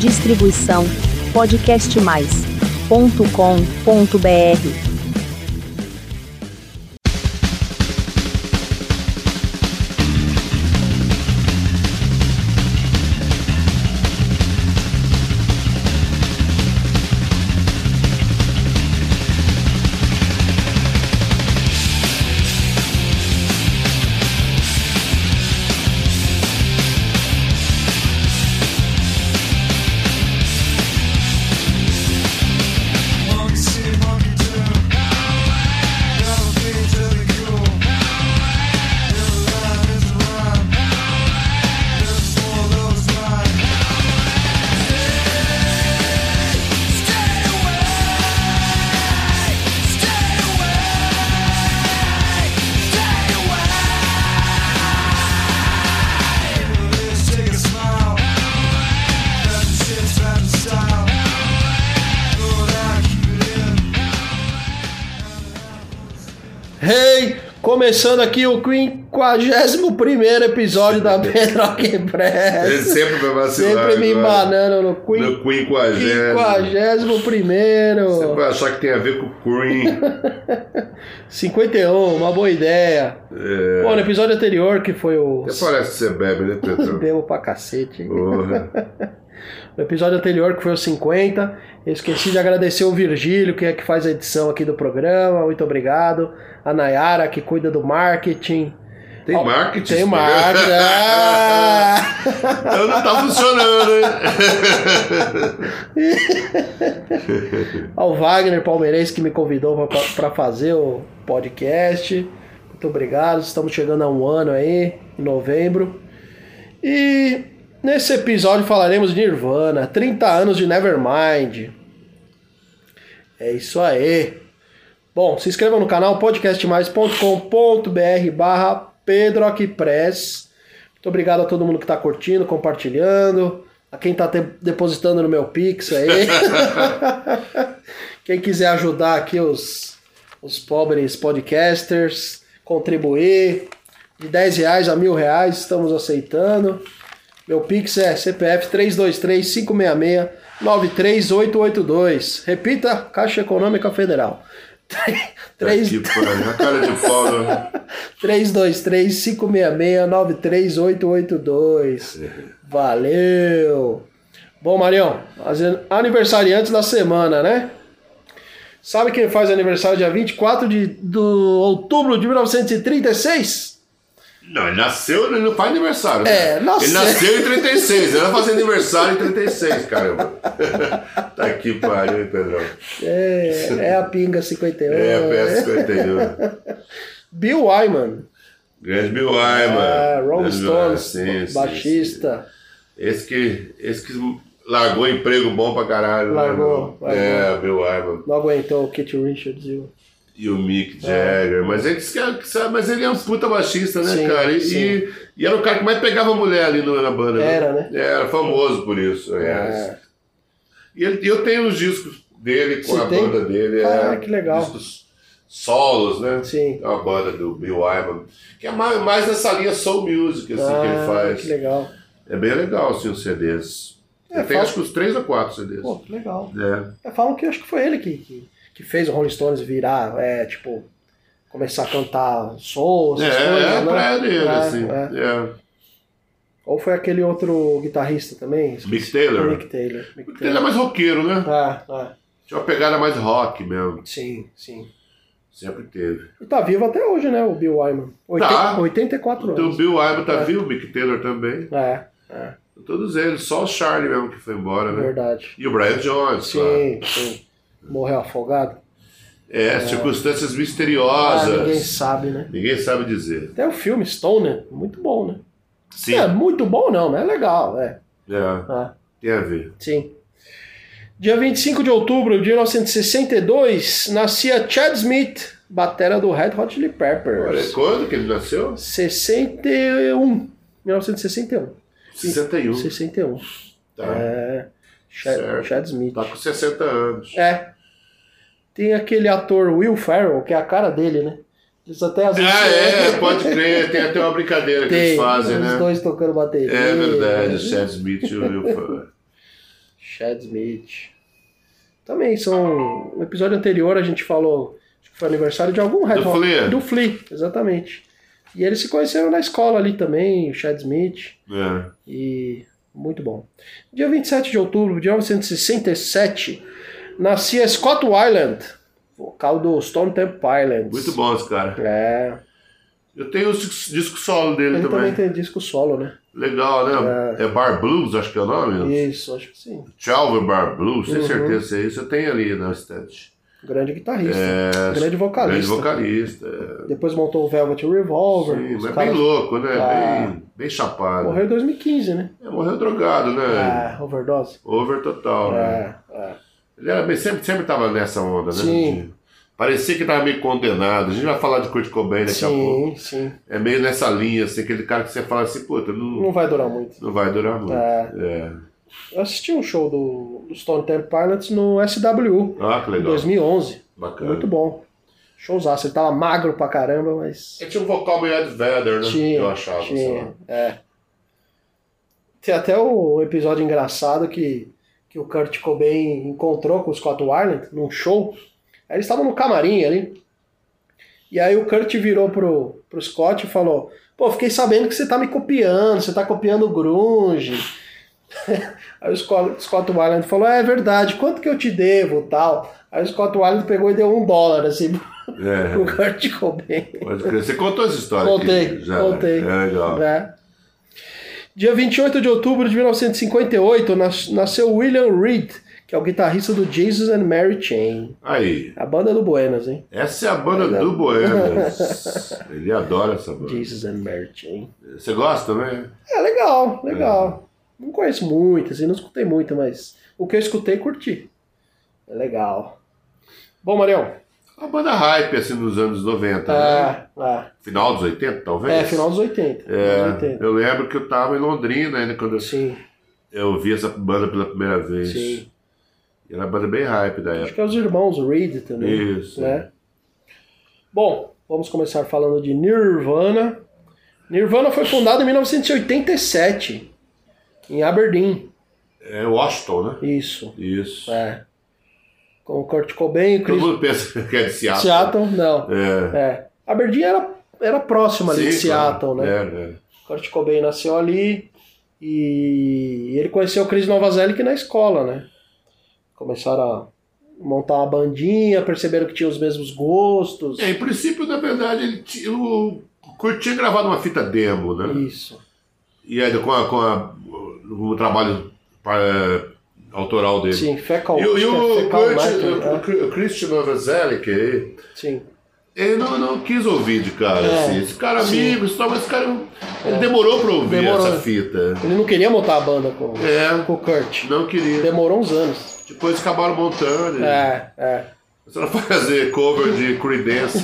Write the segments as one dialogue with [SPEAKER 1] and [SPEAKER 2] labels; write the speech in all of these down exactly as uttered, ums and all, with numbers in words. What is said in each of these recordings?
[SPEAKER 1] Distribuição podcast mais ponto com ponto br.
[SPEAKER 2] Hey, começando aqui o quinquagésimo primeiro episódio da Bedrock Press.
[SPEAKER 3] Ele sempre vai vacilar.
[SPEAKER 2] Sempre me embanando no
[SPEAKER 3] quin... quinquagésimo.
[SPEAKER 2] quinquagésimo primeiro.
[SPEAKER 3] Você vai achar que tem a ver com o Queen.
[SPEAKER 2] cinquenta e um, uma boa ideia.
[SPEAKER 3] É.
[SPEAKER 2] Pô, no episódio anterior, que foi o...
[SPEAKER 3] Até parece que você bebe, né, Pedro?
[SPEAKER 2] Bebo pra cacete.
[SPEAKER 3] Porra.
[SPEAKER 2] No episódio anterior, que foi o cinquenta, eu esqueci de agradecer o Virgílio, que é que faz a edição aqui do programa. Muito obrigado. A Nayara, que cuida do marketing.
[SPEAKER 3] Tem marketing?
[SPEAKER 2] Tem marketing. Ah!
[SPEAKER 3] Então não tá funcionando, hein?
[SPEAKER 2] Ao Wagner Palmeirense, que me convidou para fazer o podcast. Muito obrigado. Estamos chegando a um ano aí, em novembro. E nesse episódio falaremos de Nirvana, trinta anos de Nevermind. É isso aí. Bom, se inscreva no canal podcast mais ponto com ponto br barra pedrockpress. Muito obrigado a todo mundo que está curtindo, compartilhando, a quem está depositando no meu Pix aí. Quem quiser ajudar aqui os, os pobres podcasters, contribuir de dez reais a mil reais, estamos aceitando. Meu Pix é C P F três dois três, cinco seis seis, nove três oito oito dois. Repita, Caixa Econômica Federal. três dois três, cinco seis seis, nove três oito oito dois. Valeu! Bom, Marião, aniversariantes da semana, né? Sabe quem faz aniversário dia vinte e quatro de do outubro de mil novecentos e trinta e seis?
[SPEAKER 3] Não, ele nasceu, ele não faz aniversário.
[SPEAKER 2] É,
[SPEAKER 3] né?
[SPEAKER 2] nasceu.
[SPEAKER 3] Ele nasceu em trinta e seis, ele vai fazer aniversário em trinta e seis, caramba. Tá aqui, pariu, hein, Pedrão?
[SPEAKER 2] É, é a pinga cinquenta e um.
[SPEAKER 3] É a P S cinquenta e um.
[SPEAKER 2] Bill Wyman.
[SPEAKER 3] Grande Bill Wyman.
[SPEAKER 2] É, Rolling Stones,
[SPEAKER 3] sim,
[SPEAKER 2] baixista.
[SPEAKER 3] Sim, sim. Esse, que, esse que largou emprego bom pra caralho.
[SPEAKER 2] Largou.
[SPEAKER 3] Né, é, Bill Wyman.
[SPEAKER 2] Não aguentou o Keith Richards e o...
[SPEAKER 3] E o Mick Jagger, é. mas, ele, mas ele é um puta baixista, né, sim, cara? E, e, e era o cara que mais pegava mulher ali na banda.
[SPEAKER 2] Era,
[SPEAKER 3] né?
[SPEAKER 2] né?
[SPEAKER 3] Era famoso por isso. É. E ele, eu tenho os discos dele com Você a tem? banda dele.
[SPEAKER 2] Ah,
[SPEAKER 3] é,
[SPEAKER 2] que legal.
[SPEAKER 3] Discos solos, né?
[SPEAKER 2] Sim.
[SPEAKER 3] É uma banda do Bill Wyman, que é mais, mais nessa linha soul music, assim, ah, que ele faz.
[SPEAKER 2] Que legal.
[SPEAKER 3] É bem legal, assim, os C Ds. É, tem acho que uns três ou quatro C Ds.
[SPEAKER 2] Pô, que legal.
[SPEAKER 3] É.
[SPEAKER 2] Falam que acho que foi ele que... que... que fez o Rolling Stones virar, é, tipo, começar a cantar soul, essas
[SPEAKER 3] é,
[SPEAKER 2] coisas,
[SPEAKER 3] é,
[SPEAKER 2] né?
[SPEAKER 3] pra dele,
[SPEAKER 2] é,
[SPEAKER 3] assim,
[SPEAKER 2] é.
[SPEAKER 3] É.
[SPEAKER 2] Ou foi aquele outro guitarrista também?
[SPEAKER 3] Mick Taylor.
[SPEAKER 2] Mick Taylor. Mick Taylor.
[SPEAKER 3] Ele é mais roqueiro, né?
[SPEAKER 2] É, é.
[SPEAKER 3] Tinha uma pegada mais rock mesmo.
[SPEAKER 2] Sim, sim.
[SPEAKER 3] Sempre teve.
[SPEAKER 2] E tá vivo até hoje, né, o Bill Wyman. oitenta,
[SPEAKER 3] tá.
[SPEAKER 2] oitenta e quatro anos.
[SPEAKER 3] O Bill Wyman tá
[SPEAKER 2] é.
[SPEAKER 3] vivo, o Mick Taylor também.
[SPEAKER 2] É, é.
[SPEAKER 3] Todos eles, só o Charlie mesmo que foi embora, né?
[SPEAKER 2] Verdade.
[SPEAKER 3] E o Brian Jones,
[SPEAKER 2] sim,
[SPEAKER 3] claro.
[SPEAKER 2] Sim, morreu afogado.
[SPEAKER 3] É, é, circunstâncias misteriosas.
[SPEAKER 2] Ah, ninguém sabe, né?
[SPEAKER 3] Ninguém sabe dizer.
[SPEAKER 2] Até o filme Stoner, muito bom, né?
[SPEAKER 3] Sim.
[SPEAKER 2] É, muito bom não, mas é legal, é.
[SPEAKER 3] É,
[SPEAKER 2] é.
[SPEAKER 3] tem a ver.
[SPEAKER 2] Sim. Dia vinte e cinco de outubro de mil novecentos e sessenta e dois, nascia Chad Smith, batera do Red Hot Chili Peppers.
[SPEAKER 3] Olha, quando que ele nasceu?
[SPEAKER 2] sessenta e um. mil novecentos e sessenta e um.
[SPEAKER 3] sessenta e um.
[SPEAKER 2] sessenta e um.
[SPEAKER 3] Tá.
[SPEAKER 2] É. Chad, Chad Smith.
[SPEAKER 3] Tá com sessenta anos.
[SPEAKER 2] É. Tem aquele ator Will Ferrell, que é a cara dele, né? Eles até às vezes...
[SPEAKER 3] Ah, é, pode crer. Tem até uma brincadeira que
[SPEAKER 2] tem,
[SPEAKER 3] eles fazem,
[SPEAKER 2] os
[SPEAKER 3] né?
[SPEAKER 2] Os dois tocando bateria.
[SPEAKER 3] É verdade, o Chad Smith e o Will Ferrell.
[SPEAKER 2] Chad Smith. Também são... No episódio anterior a gente falou... Acho que foi aniversário de algum Red
[SPEAKER 3] Do
[SPEAKER 2] Hot.
[SPEAKER 3] Flea.
[SPEAKER 2] Do Flea, exatamente. E eles se conheceram na escola ali também, o Chad Smith.
[SPEAKER 3] É.
[SPEAKER 2] E... Muito bom. Dia vinte e sete de outubro de mil novecentos e sessenta e sete, nascia Scott Weiland, vocal do Stone Temple Pilots.
[SPEAKER 3] Muito bom esse cara.
[SPEAKER 2] É.
[SPEAKER 3] Eu tenho o disco, disco solo dele
[SPEAKER 2] Ele também.
[SPEAKER 3] também.
[SPEAKER 2] tem disco solo, né?
[SPEAKER 3] Legal, né? É. é Bar Blues, acho que é o nome.
[SPEAKER 2] Isso, acho que sim.
[SPEAKER 3] Chalver Bar Blues, sem
[SPEAKER 2] Uhum.
[SPEAKER 3] certeza se é isso. Eu tenho ali na estante.
[SPEAKER 2] Grande guitarrista.
[SPEAKER 3] É,
[SPEAKER 2] grande vocalista.
[SPEAKER 3] Grande vocalista. É.
[SPEAKER 2] Depois montou o Velvet Revolver.
[SPEAKER 3] Sim,
[SPEAKER 2] os
[SPEAKER 3] mas
[SPEAKER 2] caras-
[SPEAKER 3] bem louco, né?
[SPEAKER 2] Ah.
[SPEAKER 3] Bem, bem chapado.
[SPEAKER 2] Morreu em dois mil e quinze, né?
[SPEAKER 3] É, morreu drogado, né?
[SPEAKER 2] Ah, overdose.
[SPEAKER 3] Over total, né?
[SPEAKER 2] É, é.
[SPEAKER 3] Ele era bem, sempre, sempre tava nessa onda, né?
[SPEAKER 2] Sim.
[SPEAKER 3] De- parecia que tava meio condenado. A gente vai falar de Kurt Cobain daqui a pouco.
[SPEAKER 2] Sim, sim.
[SPEAKER 3] É meio nessa linha, assim, aquele cara que você fala assim, puta, não,
[SPEAKER 2] Não vai durar muito.
[SPEAKER 3] não vai durar muito.
[SPEAKER 2] É.
[SPEAKER 3] É.
[SPEAKER 2] Eu assisti um show do, do Stone Temple Pilots no S W
[SPEAKER 3] Ah, que
[SPEAKER 2] em
[SPEAKER 3] legal.
[SPEAKER 2] dois mil e onze.
[SPEAKER 3] Bacana.
[SPEAKER 2] Muito bom. Showzaço. Ele tava magro pra caramba, mas...
[SPEAKER 3] Ele tinha um vocal meio Ed Vedder, né?
[SPEAKER 2] Tinha,
[SPEAKER 3] Eu achava. sei
[SPEAKER 2] tinha.
[SPEAKER 3] lá.
[SPEAKER 2] É. Tem até um episódio engraçado que, que o Kurt Cobain encontrou com o Scott Weiland num show. Aí eles estavam no camarim ali. E aí o Kurt virou pro, pro Scott e falou: pô, fiquei sabendo que você tá me copiando, você tá copiando o grunge. Aí o Scott, Scott Weiland falou: é verdade, quanto que eu te devo tal? Aí o Scott Weiland pegou e deu um dólar assim
[SPEAKER 3] É.
[SPEAKER 2] pro Kurt Cobain.
[SPEAKER 3] Pode crer. Você contou essa história
[SPEAKER 2] Contei,
[SPEAKER 3] aqui? Já,
[SPEAKER 2] contei.
[SPEAKER 3] É legal.
[SPEAKER 2] É. Dia vinte e oito de outubro de mil novecentos e cinquenta e oito nas- nasceu William Reed, que é o guitarrista do Jesus and Mary Chain.
[SPEAKER 3] Aí.
[SPEAKER 2] A banda do Buenas, hein?
[SPEAKER 3] Essa é a banda do Boemas. Ele adora essa banda.
[SPEAKER 2] Jesus and Mary Chain.
[SPEAKER 3] Você gosta também?
[SPEAKER 2] É legal, legal. Não conheço muito, assim, não escutei muito, mas o que eu escutei, curti. É legal. Bom, Marião.
[SPEAKER 3] Uma banda hype, assim, dos anos noventa, né?
[SPEAKER 2] É, é.
[SPEAKER 3] Final dos oitenta, talvez?
[SPEAKER 2] É, final dos oitenta.
[SPEAKER 3] É,
[SPEAKER 2] Anos oitenta.
[SPEAKER 3] eu lembro que eu tava em Londrina ainda quando eu,
[SPEAKER 2] Sim,
[SPEAKER 3] eu vi essa banda pela primeira vez.
[SPEAKER 2] sim.
[SPEAKER 3] E era uma banda bem hype da
[SPEAKER 2] Acho
[SPEAKER 3] época.
[SPEAKER 2] que é os irmãos Reed também.
[SPEAKER 3] Isso.
[SPEAKER 2] Né? Bom, vamos começar falando de Nirvana. Nirvana foi fundado em mil novecentos e oitenta e sete, em Aberdeen.
[SPEAKER 3] É Washington, né?
[SPEAKER 2] Isso.
[SPEAKER 3] Isso.
[SPEAKER 2] É. Com o Kurt Cobain, o
[SPEAKER 3] Todo
[SPEAKER 2] Chris...
[SPEAKER 3] mundo pensa que é de Seattle.
[SPEAKER 2] Seattle, não.
[SPEAKER 3] É.
[SPEAKER 2] É. Aberdeen era, era próximo ali de
[SPEAKER 3] Sim,
[SPEAKER 2] Seattle,
[SPEAKER 3] claro.
[SPEAKER 2] né?
[SPEAKER 3] É, é.
[SPEAKER 2] Kurt Cobain nasceu ali e ele conheceu o Chris Novoselic na escola, né? Começaram a montar uma bandinha, perceberam que tinham os mesmos gostos.
[SPEAKER 3] É, em princípio, na verdade, ele tinha, o Kurt tinha gravado uma fita demo, né?
[SPEAKER 2] Isso.
[SPEAKER 3] E aí, com, a, com a, o trabalho é, autoral dele.
[SPEAKER 2] Sim, fecal.
[SPEAKER 3] E, o- e
[SPEAKER 2] acho que é
[SPEAKER 3] o,
[SPEAKER 2] fecal
[SPEAKER 3] Kurt,
[SPEAKER 2] matter,
[SPEAKER 3] o,
[SPEAKER 2] né?
[SPEAKER 3] o Christian Novoselic, ele,
[SPEAKER 2] Sim.
[SPEAKER 3] ele não, não quis ouvir de cara,
[SPEAKER 2] É,
[SPEAKER 3] assim. Esse cara
[SPEAKER 2] sim.
[SPEAKER 3] amigo, esse tal, mas esse cara ele demorou pra ouvir
[SPEAKER 2] Demorou.
[SPEAKER 3] essa fita.
[SPEAKER 2] Ele não queria montar a banda com,
[SPEAKER 3] É,
[SPEAKER 2] com o Kurt.
[SPEAKER 3] não queria.
[SPEAKER 2] Demorou uns anos.
[SPEAKER 3] Depois acabaram montando.
[SPEAKER 2] É, é.
[SPEAKER 3] Começaram a fazer cover de Creedence.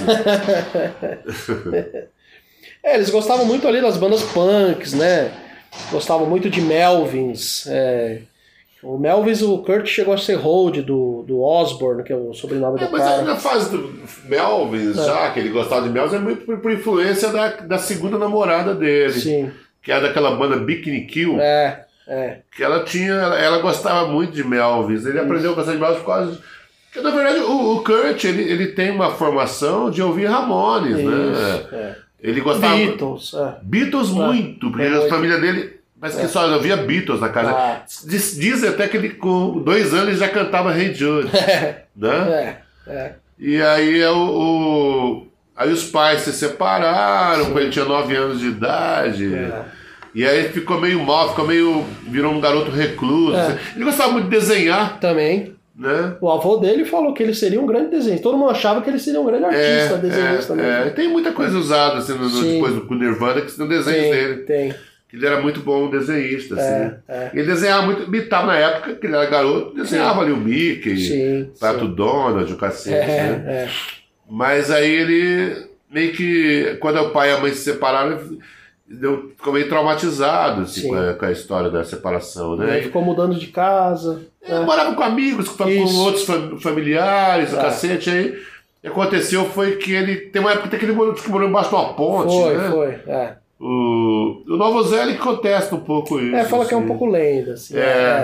[SPEAKER 2] É, eles gostavam muito ali das bandas punks, né? Gostavam muito de Melvins. é. O Melvins, o Kurt chegou a ser hold do, do Osborne, que é o sobrenome
[SPEAKER 3] É,
[SPEAKER 2] do
[SPEAKER 3] mas
[SPEAKER 2] cara.
[SPEAKER 3] na fase do Melvins,
[SPEAKER 2] É.
[SPEAKER 3] já que ele gostava de Melvins, é muito por, por influência da, da segunda namorada dele,
[SPEAKER 2] Sim,
[SPEAKER 3] que é daquela banda Bikini Kill,
[SPEAKER 2] é, é.
[SPEAKER 3] que ela tinha, ela, ela gostava muito de Melvins. Ele aprendeu a gostar de Melvins por causa de... Porque, na verdade, o, o Kurt, ele, ele tem uma formação de ouvir Ramones, né?
[SPEAKER 2] Isso, é.
[SPEAKER 3] Ele gostava...
[SPEAKER 2] Beatles, é.
[SPEAKER 3] Beatles muito, porque
[SPEAKER 2] é
[SPEAKER 3] a
[SPEAKER 2] muito.
[SPEAKER 3] família dele... Mas que só ouvia Beatles na casa.
[SPEAKER 2] Ah.
[SPEAKER 3] Diz, dizem até que ele, com dois anos, ele já cantava Hey Jude. Né?
[SPEAKER 2] É, é.
[SPEAKER 3] E aí, é o, o- aí os pais se separaram, quando ele tinha nove anos de idade.
[SPEAKER 2] É.
[SPEAKER 3] E aí ele ficou meio mal, ficou meio. Virou um garoto recluso.
[SPEAKER 2] É.
[SPEAKER 3] Ele gostava muito de desenhar,
[SPEAKER 2] Também.
[SPEAKER 3] né?
[SPEAKER 2] O avô dele falou que ele seria um grande desenhista. Todo mundo achava que ele seria um grande artista, desenhista
[SPEAKER 3] é,
[SPEAKER 2] mesmo.
[SPEAKER 3] é. Tem muita coisa usada assim, no, no-
[SPEAKER 2] Sim.
[SPEAKER 3] depois do Nirvana que são desenhos
[SPEAKER 2] Tem,
[SPEAKER 3] dele.
[SPEAKER 2] tem.
[SPEAKER 3] Ele era muito bom desenhista, assim.
[SPEAKER 2] É, é.
[SPEAKER 3] Ele desenhava muito, imitava na época que ele era garoto, desenhava ali o Mickey,
[SPEAKER 2] Sim,
[SPEAKER 3] Pato
[SPEAKER 2] sim.
[SPEAKER 3] Donald, o cacete, né?
[SPEAKER 2] É, é.
[SPEAKER 3] Mas aí ele meio que, quando o pai e a mãe se separaram, ele deu, ficou meio traumatizado assim,
[SPEAKER 2] Sim.
[SPEAKER 3] com, a, com a história da separação,
[SPEAKER 2] E aí
[SPEAKER 3] né?
[SPEAKER 2] ficou mudando de casa.
[SPEAKER 3] Ele
[SPEAKER 2] né?
[SPEAKER 3] morava com amigos, com, com
[SPEAKER 2] Isso.
[SPEAKER 3] outros fam- familiares, o
[SPEAKER 2] É.
[SPEAKER 3] cacete, aí o que aconteceu foi que ele, tem uma época até que ele morou, que morou embaixo de uma ponte,
[SPEAKER 2] Foi,
[SPEAKER 3] né?
[SPEAKER 2] foi. É.
[SPEAKER 3] O, o Novoselic contesta um pouco isso.
[SPEAKER 2] É, fala que é um
[SPEAKER 3] assim.
[SPEAKER 2] pouco lenda, assim.
[SPEAKER 3] É.
[SPEAKER 2] É.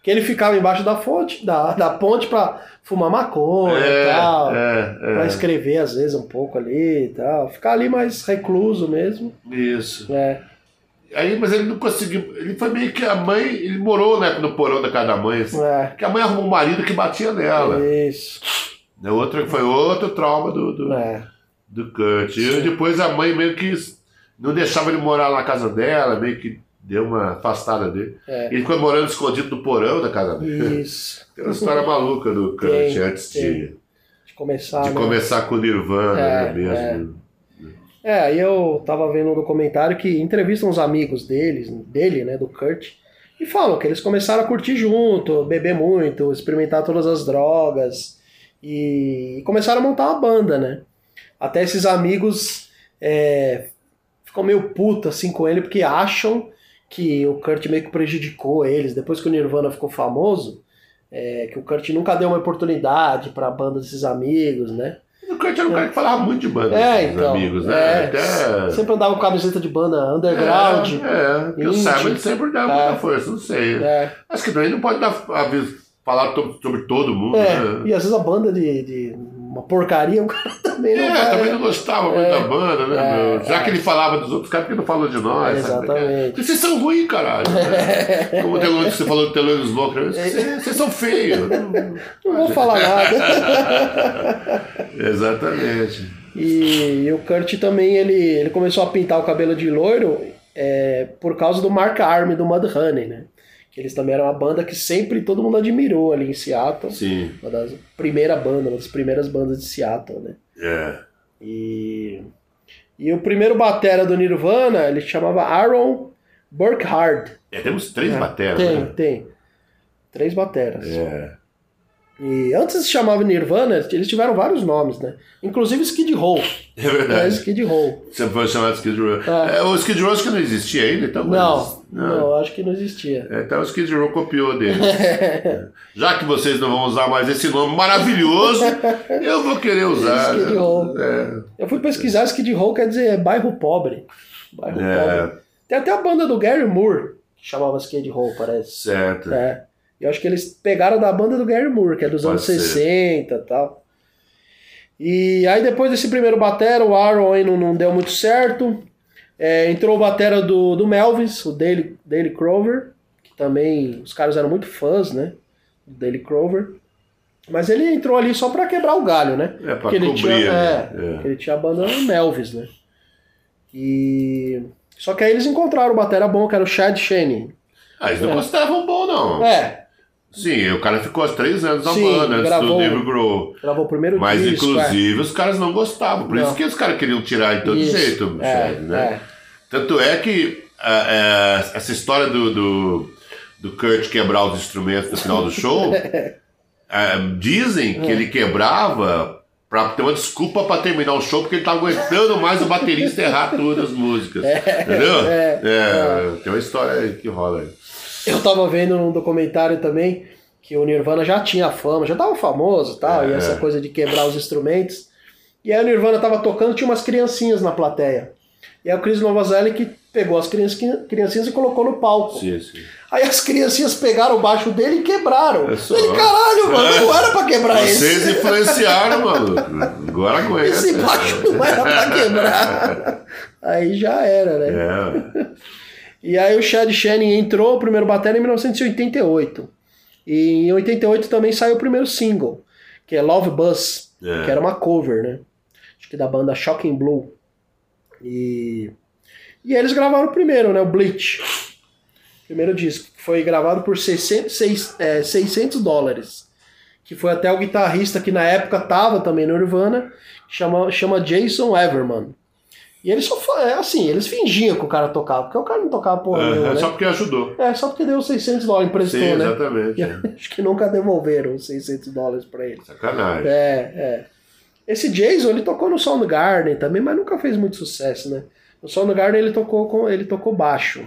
[SPEAKER 2] Que ele ficava embaixo da fonte, da, da ponte pra fumar maconha
[SPEAKER 3] É,
[SPEAKER 2] e tal.
[SPEAKER 3] é, é.
[SPEAKER 2] Pra escrever às vezes um pouco ali e tal. Ficar ali mais recluso mesmo.
[SPEAKER 3] Isso.
[SPEAKER 2] É.
[SPEAKER 3] Aí, mas ele não conseguiu. Ele foi meio que a mãe. Ele morou, né, no porão da casa da mãe. Assim,
[SPEAKER 2] É.
[SPEAKER 3] que a mãe arrumou um marido que batia nela.
[SPEAKER 2] Isso.
[SPEAKER 3] Né, outro, foi outro trauma do, do,
[SPEAKER 2] É.
[SPEAKER 3] do Kurt. E depois a mãe meio que não deixava ele morar na casa dela, meio que deu uma afastada dele.
[SPEAKER 2] É.
[SPEAKER 3] Ele ficou morando escondido no porão da casa dele.
[SPEAKER 2] Isso.
[SPEAKER 3] Tem uma história maluca do Kurt
[SPEAKER 2] Tem,
[SPEAKER 3] antes
[SPEAKER 2] tem.
[SPEAKER 3] de,
[SPEAKER 2] De começar,
[SPEAKER 3] de
[SPEAKER 2] né?
[SPEAKER 3] começar com o Nirvana,
[SPEAKER 2] É,
[SPEAKER 3] né, mesmo.
[SPEAKER 2] É, aí eu tava vendo um documentário que entrevistam uns amigos deles, dele, né, do Kurt, e falam que eles começaram a curtir junto, beber muito, experimentar todas as drogas, e começaram a montar uma banda, né? Até esses amigos é, ficam meio putos assim com ele, porque acham que o Kurt meio que prejudicou eles, depois que o Nirvana ficou famoso, é, que o Kurt nunca deu uma oportunidade pra banda desses amigos, né?
[SPEAKER 3] O Kurt era um cara que falava muito de banda,
[SPEAKER 2] É,
[SPEAKER 3] com os
[SPEAKER 2] então,
[SPEAKER 3] amigos, né?
[SPEAKER 2] é,
[SPEAKER 3] Até...
[SPEAKER 2] sempre andava com camiseta de banda underground.
[SPEAKER 3] É, é que eu
[SPEAKER 2] indie.
[SPEAKER 3] saiba, ele sempre dava
[SPEAKER 2] É.
[SPEAKER 3] muita força, não sei.
[SPEAKER 2] É,
[SPEAKER 3] Acho que também não pode dar, aviso, falar to- sobre todo mundo,
[SPEAKER 2] é,
[SPEAKER 3] né?
[SPEAKER 2] e às vezes a banda de, de uma porcaria, o cara também não
[SPEAKER 3] É,
[SPEAKER 2] vai,
[SPEAKER 3] também
[SPEAKER 2] né?
[SPEAKER 3] não gostava muito
[SPEAKER 2] É.
[SPEAKER 3] da banda, né,
[SPEAKER 2] É,
[SPEAKER 3] meu? Já
[SPEAKER 2] é.
[SPEAKER 3] que ele falava dos outros caras, porque não falou de nós, sabe?
[SPEAKER 2] Exatamente.
[SPEAKER 3] Porque vocês são ruins, caralho. Né? Como o Thelonious, você falou do Thelonious Monk, vocês, vocês são feios.
[SPEAKER 2] Não vou falar nada.
[SPEAKER 3] Exatamente.
[SPEAKER 2] E, e o Kurt também, ele, ele começou a pintar o cabelo de loiro é, por causa do Mark Arm do Mudhoney, né? Que eles também eram uma banda que sempre todo mundo admirou ali em Seattle.
[SPEAKER 3] Sim.
[SPEAKER 2] Uma das primeiras bandas, uma das primeiras bandas de Seattle, né?
[SPEAKER 3] É.
[SPEAKER 2] E, e o primeiro batera do Nirvana, ele chamava Aaron Burkhardt.
[SPEAKER 3] É, temos três
[SPEAKER 2] É,
[SPEAKER 3] bateras,
[SPEAKER 2] Tem,
[SPEAKER 3] né?
[SPEAKER 2] tem. Três bateras.
[SPEAKER 3] É.
[SPEAKER 2] E antes se chamava Nirvana, eles tiveram vários nomes, né? Inclusive Skid Row.
[SPEAKER 3] É
[SPEAKER 2] É,
[SPEAKER 3] verdade.
[SPEAKER 2] Skid Row.
[SPEAKER 3] Você foi chamado de Skid Row.
[SPEAKER 2] É.
[SPEAKER 3] É, o Skid Row acho que não existia ainda, então.
[SPEAKER 2] Não,
[SPEAKER 3] mas-
[SPEAKER 2] não, acho que não existia.
[SPEAKER 3] É, então o Skid Row copiou dele. Já que vocês não vão usar mais esse nome maravilhoso, eu vou querer usar.
[SPEAKER 2] Skid Row.
[SPEAKER 3] É.
[SPEAKER 2] Eu fui pesquisar, Skid Row quer dizer bairro pobre. Bairro
[SPEAKER 3] É.
[SPEAKER 2] pobre. Tem até a banda do Gary Moore, que chamava Skid Row, parece.
[SPEAKER 3] Certo.
[SPEAKER 2] É. Eu acho que eles pegaram da banda do Gary Moore, que é dos
[SPEAKER 3] Pode
[SPEAKER 2] anos
[SPEAKER 3] ser.
[SPEAKER 2] sessenta e tal. E aí depois desse primeiro batera, o Aaron aí não, não deu muito certo. É, entrou o batera do, do Melvins, o Dale, Dale Crover, que também os caras eram muito fãs, né? Do Dale Crover. Mas ele entrou ali só pra quebrar o galho, né?
[SPEAKER 3] É, pra
[SPEAKER 2] Porque ele
[SPEAKER 3] cobrir,
[SPEAKER 2] tinha,
[SPEAKER 3] né?
[SPEAKER 2] é,
[SPEAKER 3] É.
[SPEAKER 2] porque ele tinha a banda Melvins, né? E... Só que aí eles encontraram o batera bom, que era o Chad Channing.
[SPEAKER 3] Ah, eles não
[SPEAKER 2] É.
[SPEAKER 3] gostavam bom, não.
[SPEAKER 2] É,
[SPEAKER 3] Sim, o cara ficou há três anos na
[SPEAKER 2] Sim,
[SPEAKER 3] banda antes
[SPEAKER 2] gravou-
[SPEAKER 3] do Dave Grohl.
[SPEAKER 2] gravou o primeiro
[SPEAKER 3] Mas,
[SPEAKER 2] disco. é.
[SPEAKER 3] inclusive, os caras não gostavam. Por
[SPEAKER 2] Não.
[SPEAKER 3] isso que os caras queriam tirar de todo
[SPEAKER 2] Isso,
[SPEAKER 3] jeito o
[SPEAKER 2] é,
[SPEAKER 3] Chad, né?
[SPEAKER 2] é.
[SPEAKER 3] Tanto é que ah, é, essa história do, do, do Kurt quebrar os instrumentos no final do show, ah, dizem que ele quebrava pra ter uma desculpa pra terminar o show, porque ele tava aguentando mais o baterista errar todas as músicas. Entendeu?
[SPEAKER 2] é,
[SPEAKER 3] É, tem uma história aí que rola aí.
[SPEAKER 2] Eu tava vendo um documentário também que o Nirvana já tinha fama, já tava famoso e tal,
[SPEAKER 3] É.
[SPEAKER 2] e essa coisa de quebrar os instrumentos. E aí o Nirvana tava tocando, tinha umas criancinhas na plateia. E aí o Chris Novoselic pegou as criancinhas, criancinhas e colocou no palco.
[SPEAKER 3] Sim, sim.
[SPEAKER 2] Aí as criancinhas pegaram o baixo dele e quebraram.
[SPEAKER 3] É só.
[SPEAKER 2] Ele, caralho, mano, não era pra quebrar
[SPEAKER 3] Vocês
[SPEAKER 2] esse.
[SPEAKER 3] influenciaram, maluco. Agora aguenta.
[SPEAKER 2] Esse baixo não era pra quebrar. Aí já era, né?
[SPEAKER 3] É.
[SPEAKER 2] E aí o Chad Channing entrou, o primeiro batera em mil novecentos e oitenta e oito. E em oitenta e oito também saiu o primeiro single, que é Love Buzz,
[SPEAKER 3] É.
[SPEAKER 2] que era uma cover, né? Acho que da banda Shocking Blue. E, e eles gravaram o primeiro, né? O Bleach. Primeiro disco, que foi gravado por seiscentos, seis- é, seiscentos dólares. Que foi até o guitarrista que na época tava também no Nirvana, que chama, chama Jason Everman. E eles só fa- é assim, eles fingiam que o cara tocava, porque o cara não tocava porra
[SPEAKER 3] É,
[SPEAKER 2] nenhuma, né?
[SPEAKER 3] só porque ajudou.
[SPEAKER 2] É, só porque deu seiscentos dólares, emprestou,
[SPEAKER 3] Sim,
[SPEAKER 2] né?
[SPEAKER 3] exatamente.
[SPEAKER 2] E
[SPEAKER 3] é.
[SPEAKER 2] acho que nunca devolveram os seiscentos dólares pra ele.
[SPEAKER 3] Sacanagem.
[SPEAKER 2] É, é. Esse Jason, ele tocou no Soundgarden também, mas nunca fez muito sucesso, né? No Soundgarden ele tocou, com, ele tocou baixo.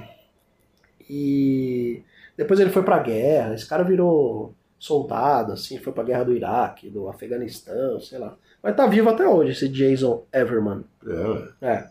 [SPEAKER 2] E depois ele foi pra guerra. Esse cara virou soldado, assim, foi pra guerra do Iraque, do Afeganistão, sei lá. Mas tá vivo até hoje, esse Jason Everman.
[SPEAKER 3] É, ué.
[SPEAKER 2] É.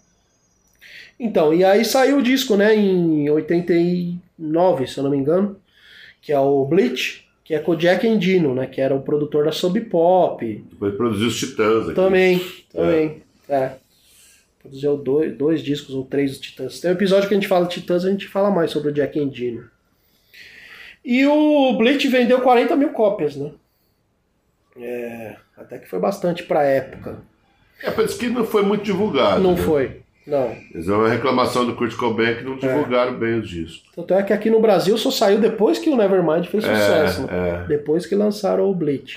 [SPEAKER 2] Então, e aí saiu o disco, né, em oitenta e nove, se eu não me engano, que é o Bleach, que é com o Jack Endino, né? Que era o produtor da Sub Pop.
[SPEAKER 3] Depois produziu os Titãs aqui.
[SPEAKER 2] Também, também. É. é. Produziu dois, dois discos ou três dos Titãs. Tem um episódio que a gente fala de Titãs, a gente fala mais sobre o Jack Endino. E o Bleach vendeu quarenta mil cópias, né? É, até que foi bastante pra época.
[SPEAKER 3] É, parece que não foi muito divulgado.
[SPEAKER 2] Não
[SPEAKER 3] né?
[SPEAKER 2] foi, não.
[SPEAKER 3] Mas é uma reclamação do Kurt Cobain que não divulgaram é. bem os discos.
[SPEAKER 2] Tanto é que aqui no Brasil só saiu depois que o Nevermind fez sucesso.
[SPEAKER 3] É,
[SPEAKER 2] né?
[SPEAKER 3] é.
[SPEAKER 2] Depois que lançaram o Bleach.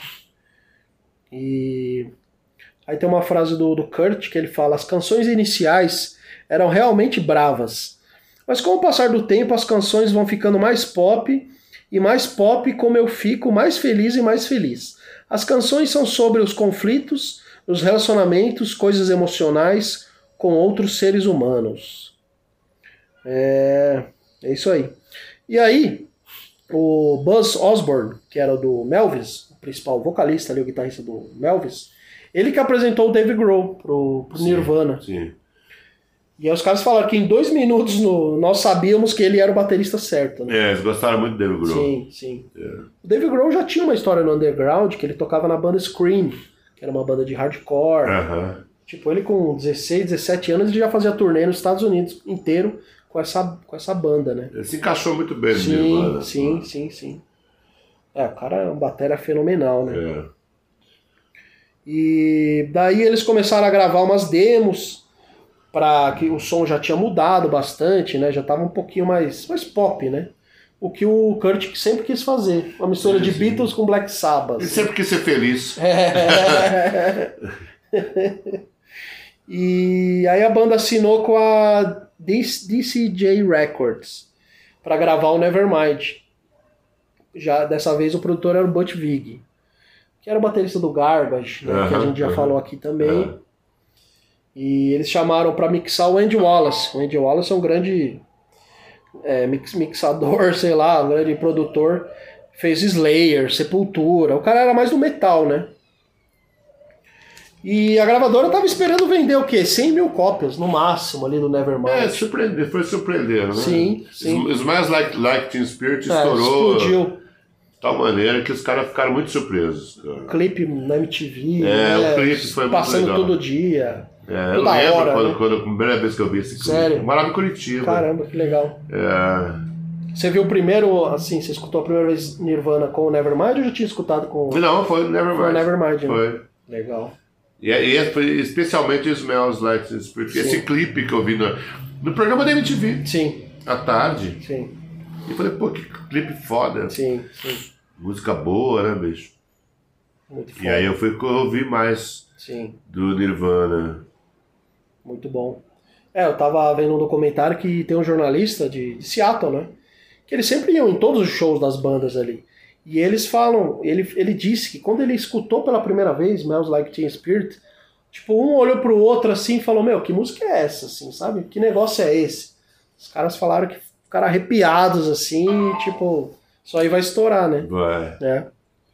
[SPEAKER 2] E aí tem uma frase do, do Kurt que ele fala: as canções iniciais eram realmente bravas. Mas com o passar do tempo as canções vão ficando mais pop, e mais pop como eu fico mais feliz e mais feliz. As canções são sobre os conflitos, os relacionamentos, coisas emocionais com outros seres humanos. É, é isso aí. E aí, o Buzz Osborne, que era do Melvis, o principal vocalista ali, o guitarrista do Melvis, ele que apresentou o Dave Grohl pro, pro
[SPEAKER 3] sim,
[SPEAKER 2] Nirvana.
[SPEAKER 3] Sim.
[SPEAKER 2] E aí os caras falaram que em dois minutos no, nós sabíamos que ele era o baterista certo. Né?
[SPEAKER 3] É, eles gostaram muito do Dave Grohl.
[SPEAKER 2] Sim, sim.
[SPEAKER 3] É.
[SPEAKER 2] O Dave Grohl já tinha uma história no underground, que ele tocava na banda Scream, que era uma banda de hardcore.
[SPEAKER 3] Uh-huh.
[SPEAKER 2] Tipo, ele com dezesseis, dezessete anos, ele já fazia turnê nos Estados Unidos inteiro com essa, com essa banda, né?
[SPEAKER 3] Ele se encaixou muito bem no
[SPEAKER 2] Sim,
[SPEAKER 3] Nirvana.
[SPEAKER 2] sim, sim, sim. É, o cara é um batera fenomenal, né?
[SPEAKER 3] É.
[SPEAKER 2] E daí eles começaram a gravar umas demos, para que o som já tinha mudado bastante, né? Já tava um pouquinho mais, mais pop, né? O que o Kurt sempre quis fazer. Uma mistura sim, de sim. Beatles com Black Sabbath.
[SPEAKER 3] Ele sempre quis ser feliz.
[SPEAKER 2] É. E aí a banda assinou com a D C J Records para gravar o Nevermind. Já dessa vez o produtor era o Butch Vig, que era o baterista do Garbage, né? uh-huh, que a gente já uh-huh. falou aqui também. Uh-huh. E eles chamaram para mixar o Andy Wallace. O Andy Wallace é um grande é, mix, mixador, sei lá, um grande produtor. Fez Slayer, Sepultura. O cara era mais do metal, né? E a gravadora tava esperando vender o quê? cem mil cópias, no máximo, ali do Nevermind.
[SPEAKER 3] É, surpreender, foi surpreendendo, né?
[SPEAKER 2] Sim, sim.
[SPEAKER 3] Os mais like, like Teen Spirit estourou.
[SPEAKER 2] É, explodiu.
[SPEAKER 3] De tal maneira que os caras ficaram muito surpresos.
[SPEAKER 2] O clipe na M T V,
[SPEAKER 3] é,
[SPEAKER 2] né?
[SPEAKER 3] o clipe foi muito
[SPEAKER 2] passando
[SPEAKER 3] legal.
[SPEAKER 2] todo dia.
[SPEAKER 3] É, eu lembro
[SPEAKER 2] hora,
[SPEAKER 3] quando,
[SPEAKER 2] né?
[SPEAKER 3] quando, a primeira vez que eu vi esse clipe.
[SPEAKER 2] Sério?
[SPEAKER 3] Eu morava em Curitiba.
[SPEAKER 2] Caramba, que legal.
[SPEAKER 3] É...
[SPEAKER 2] Você viu o primeiro, assim, você escutou a primeira vez Nirvana com o Nevermind ou já tinha escutado com...
[SPEAKER 3] Não, foi o Nevermind.
[SPEAKER 2] Foi o Nevermind, né?
[SPEAKER 3] Foi.
[SPEAKER 2] Legal.
[SPEAKER 3] E, e foi especialmente o Smells Like Teen Spirit. Esse clipe que eu vi no, no programa da M T V.
[SPEAKER 2] Sim.
[SPEAKER 3] À tarde.
[SPEAKER 2] Sim.
[SPEAKER 3] E eu falei, pô, que clipe foda.
[SPEAKER 2] Sim, sim.
[SPEAKER 3] Música boa, né, bicho?
[SPEAKER 2] Muito foda.
[SPEAKER 3] E aí eu fui ouvir mais
[SPEAKER 2] Sim.
[SPEAKER 3] do Nirvana.
[SPEAKER 2] Muito bom. É, eu tava vendo um documentário que tem um jornalista de, de Seattle, né? Que eles sempre iam em todos os shows das bandas ali. E eles falam, ele, ele disse que quando ele escutou pela primeira vez Smells Like Teen Spirit, tipo, um olhou pro outro assim e falou, meu, que música é essa, assim, sabe? Que negócio é esse? Os caras falaram que ficaram arrepiados, assim, e, tipo, isso aí vai estourar, né?
[SPEAKER 3] Vai.
[SPEAKER 2] É.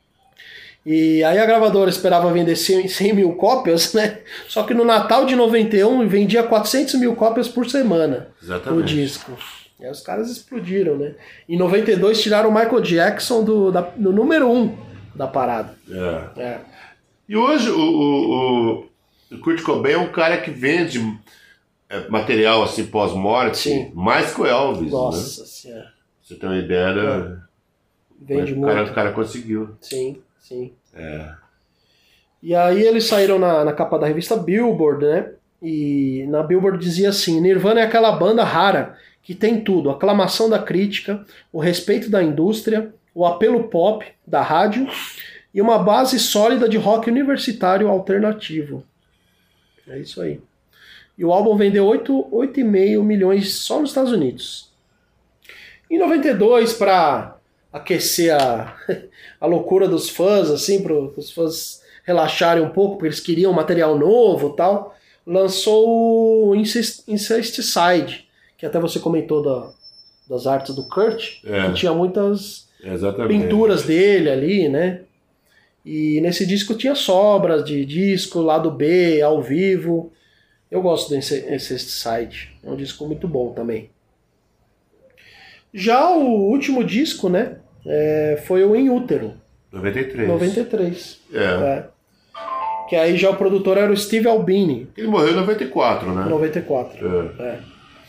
[SPEAKER 2] E aí a gravadora esperava vender cem mil cópias, né? Só que no Natal de noventa e um vendia quatrocentas mil cópias por semana.
[SPEAKER 3] Exatamente.
[SPEAKER 2] No disco. E aí os caras explodiram, né? Em noventa e dois tiraram o Michael Jackson do, da, do número um da parada.
[SPEAKER 3] É.
[SPEAKER 2] É.
[SPEAKER 3] E hoje o, o, o Kurt Cobain é um cara que vende material assim pós-morte mais que o Elvis.
[SPEAKER 2] Nossa
[SPEAKER 3] né?
[SPEAKER 2] Senhora.
[SPEAKER 3] Você tem uma ideia?
[SPEAKER 2] É. Vende
[SPEAKER 3] o
[SPEAKER 2] muito.
[SPEAKER 3] Cara, o cara conseguiu.
[SPEAKER 2] Sim, sim.
[SPEAKER 3] É.
[SPEAKER 2] E aí eles saíram na, na capa da revista Billboard, né? E na Billboard dizia assim, Nirvana é aquela banda rara que tem tudo, a aclamação da crítica, o respeito da indústria, o apelo pop da rádio e uma base sólida de rock universitário alternativo. É isso aí. E o álbum vendeu oito vírgula cinco milhões só nos Estados Unidos. Em noventa e dois, para aquecer a, a loucura dos fãs, assim, para os fãs relaxarem um pouco, porque eles queriam material novo e tal, lançou o Incesticide, que até você comentou da, das artes do Kurt,
[SPEAKER 3] é.
[SPEAKER 2] que tinha muitas
[SPEAKER 3] Exatamente.
[SPEAKER 2] pinturas dele ali, né? E nesse disco tinha sobras de disco, lado B, ao vivo. Eu gosto do Incesticide, é um disco muito bom também. Já o último disco, né, é, foi o In Utero.
[SPEAKER 3] noventa e três.
[SPEAKER 2] noventa e três.
[SPEAKER 3] É.
[SPEAKER 2] é. Que aí já o produtor era o Steve Albini.
[SPEAKER 3] Ele morreu em noventa e quatro, né?
[SPEAKER 2] noventa e quatro.
[SPEAKER 3] É.
[SPEAKER 2] É.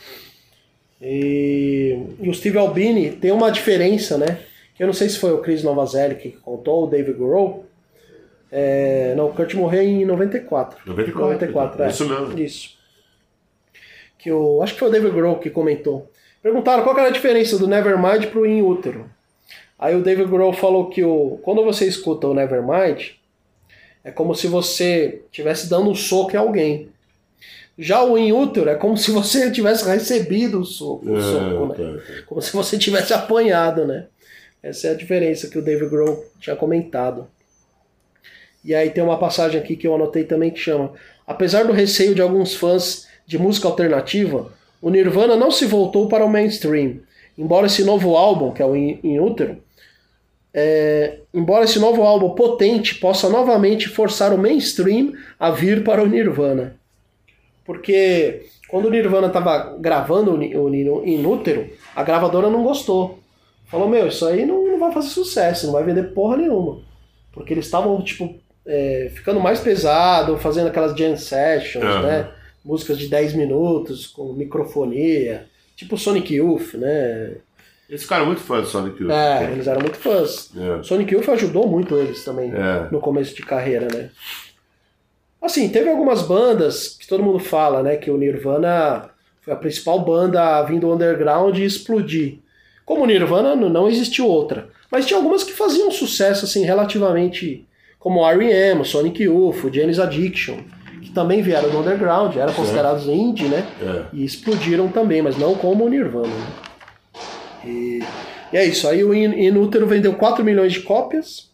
[SPEAKER 2] E, e o Steve Albini tem uma diferença, né? Que eu não sei se foi o Chris Novoselic que contou, o Dave Grohl. É, não, o Kurt morreu em noventa e quatro.
[SPEAKER 3] noventa e quatro.
[SPEAKER 2] noventa e quatro, é.
[SPEAKER 3] Isso mesmo.
[SPEAKER 2] Isso. Que o, acho que foi o Dave Grohl que comentou. Perguntaram qual que era a diferença do Nevermind pro In Utero. Aí o Dave Grohl falou que o, quando você escuta o Nevermind, é como se você estivesse dando um soco em alguém. Já o In Utero é como se você tivesse recebido o soco, o
[SPEAKER 3] É,
[SPEAKER 2] soco né?
[SPEAKER 3] tá, tá.
[SPEAKER 2] Como se você tivesse apanhado, né? Essa é a diferença que o Dave Grohl tinha comentado. E aí tem uma passagem aqui que eu anotei também que chama: apesar do receio de alguns fãs de música alternativa, o Nirvana não se voltou para o mainstream. Embora esse novo álbum, que é o In Utero, é, embora esse novo álbum potente possa novamente forçar o mainstream a vir para o Nirvana. Porque quando o Nirvana estava gravando o In Utero, a gravadora não gostou. Falou, meu, isso aí não, não vai fazer sucesso, não vai vender porra nenhuma. Porque eles estavam, tipo, é, ficando mais pesado, fazendo aquelas jam sessions, uhum. né? Músicas de dez minutos, com microfonia, tipo Sonic Youth, né?
[SPEAKER 3] Eles ficaram muito fãs do Sonic Youth.
[SPEAKER 2] É, eles eram muito fãs.
[SPEAKER 3] É.
[SPEAKER 2] Sonic Youth ajudou muito eles também
[SPEAKER 3] é.
[SPEAKER 2] no começo de carreira, né? Assim, teve algumas bandas que todo mundo fala, né? Que o Nirvana foi a principal banda vindo do underground e explodir. Como o Nirvana, não existiu outra. Mas tinha algumas que faziam sucesso, assim, relativamente... Como o R E M, o Sonic Youth, o Jane's Addiction, que também vieram do underground, eram considerados indie, né?
[SPEAKER 3] É.
[SPEAKER 2] E explodiram também, mas não como o Nirvana. Né? E, e é isso. Aí o In Utero vendeu quatro milhões de cópias.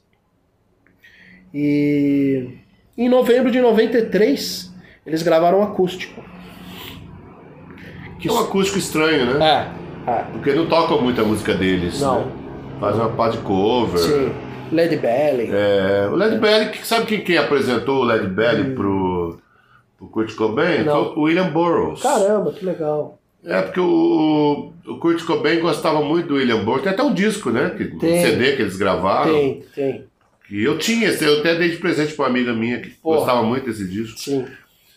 [SPEAKER 2] E em novembro de noventa e três, eles gravaram um acústico.
[SPEAKER 3] Que é um acústico estranho, né?
[SPEAKER 2] É. é.
[SPEAKER 3] Porque não tocam muito a música deles.
[SPEAKER 2] Não.
[SPEAKER 3] Né? Fazem uma pá de cover.
[SPEAKER 2] Sim. Led Belly.
[SPEAKER 3] É, o Led Belly, sabe quem, quem apresentou o Led Belly hum. pro, pro Kurt Cobain?
[SPEAKER 2] Não.
[SPEAKER 3] Foi o William Burroughs.
[SPEAKER 2] Caramba, que legal.
[SPEAKER 3] É, porque o, o Kurt Cobain gostava muito do William Burroughs. Tem até um disco, né? Que, um C D que eles gravaram.
[SPEAKER 2] Tem, tem.
[SPEAKER 3] Que eu tinha, eu até dei de presente pra uma amiga minha que Porra. gostava muito desse disco.
[SPEAKER 2] Sim.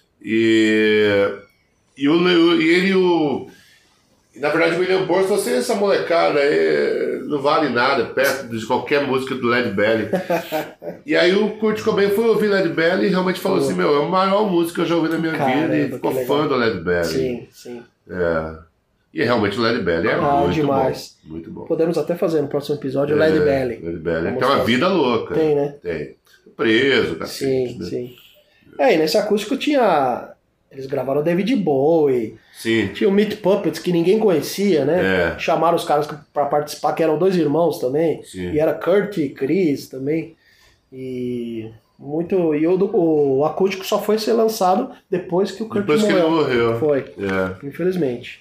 [SPEAKER 3] E, e, o, e ele o... Na verdade, o William Burroughs falou assim, essa molecada aí não vale nada perto de qualquer música do Led Belly. E aí o Kurt Cobain foi ouvir Led Belly e realmente falou assim, meu, é a maior música que eu já ouvi na minha
[SPEAKER 2] Caramba,
[SPEAKER 3] vida e ficou fã do Led Belly.
[SPEAKER 2] Sim, sim.
[SPEAKER 3] É. E realmente o Led Belly é
[SPEAKER 2] ah,
[SPEAKER 3] muito
[SPEAKER 2] demais.
[SPEAKER 3] bom. Muito bom.
[SPEAKER 2] Podemos até fazer no próximo episódio o
[SPEAKER 3] é,
[SPEAKER 2] Led Belly.
[SPEAKER 3] Led Belly. Tem uma vida louca.
[SPEAKER 2] Tem, né?
[SPEAKER 3] Tem. Preso, cacete.
[SPEAKER 2] Sim,
[SPEAKER 3] né?
[SPEAKER 2] sim. É, e nesse acústico tinha... Eles gravaram o David Bowie.
[SPEAKER 3] Sim.
[SPEAKER 2] Tinha o Meat Puppets, que ninguém conhecia, né?
[SPEAKER 3] É.
[SPEAKER 2] Chamaram os caras pra participar, que eram dois irmãos também.
[SPEAKER 3] Sim.
[SPEAKER 2] E era Kurt e Chris também. E... Muito... E o, o acústico só foi ser lançado depois que o Kurt
[SPEAKER 3] depois
[SPEAKER 2] morreu.
[SPEAKER 3] Depois que ele morreu.
[SPEAKER 2] Foi.
[SPEAKER 3] É.
[SPEAKER 2] Infelizmente.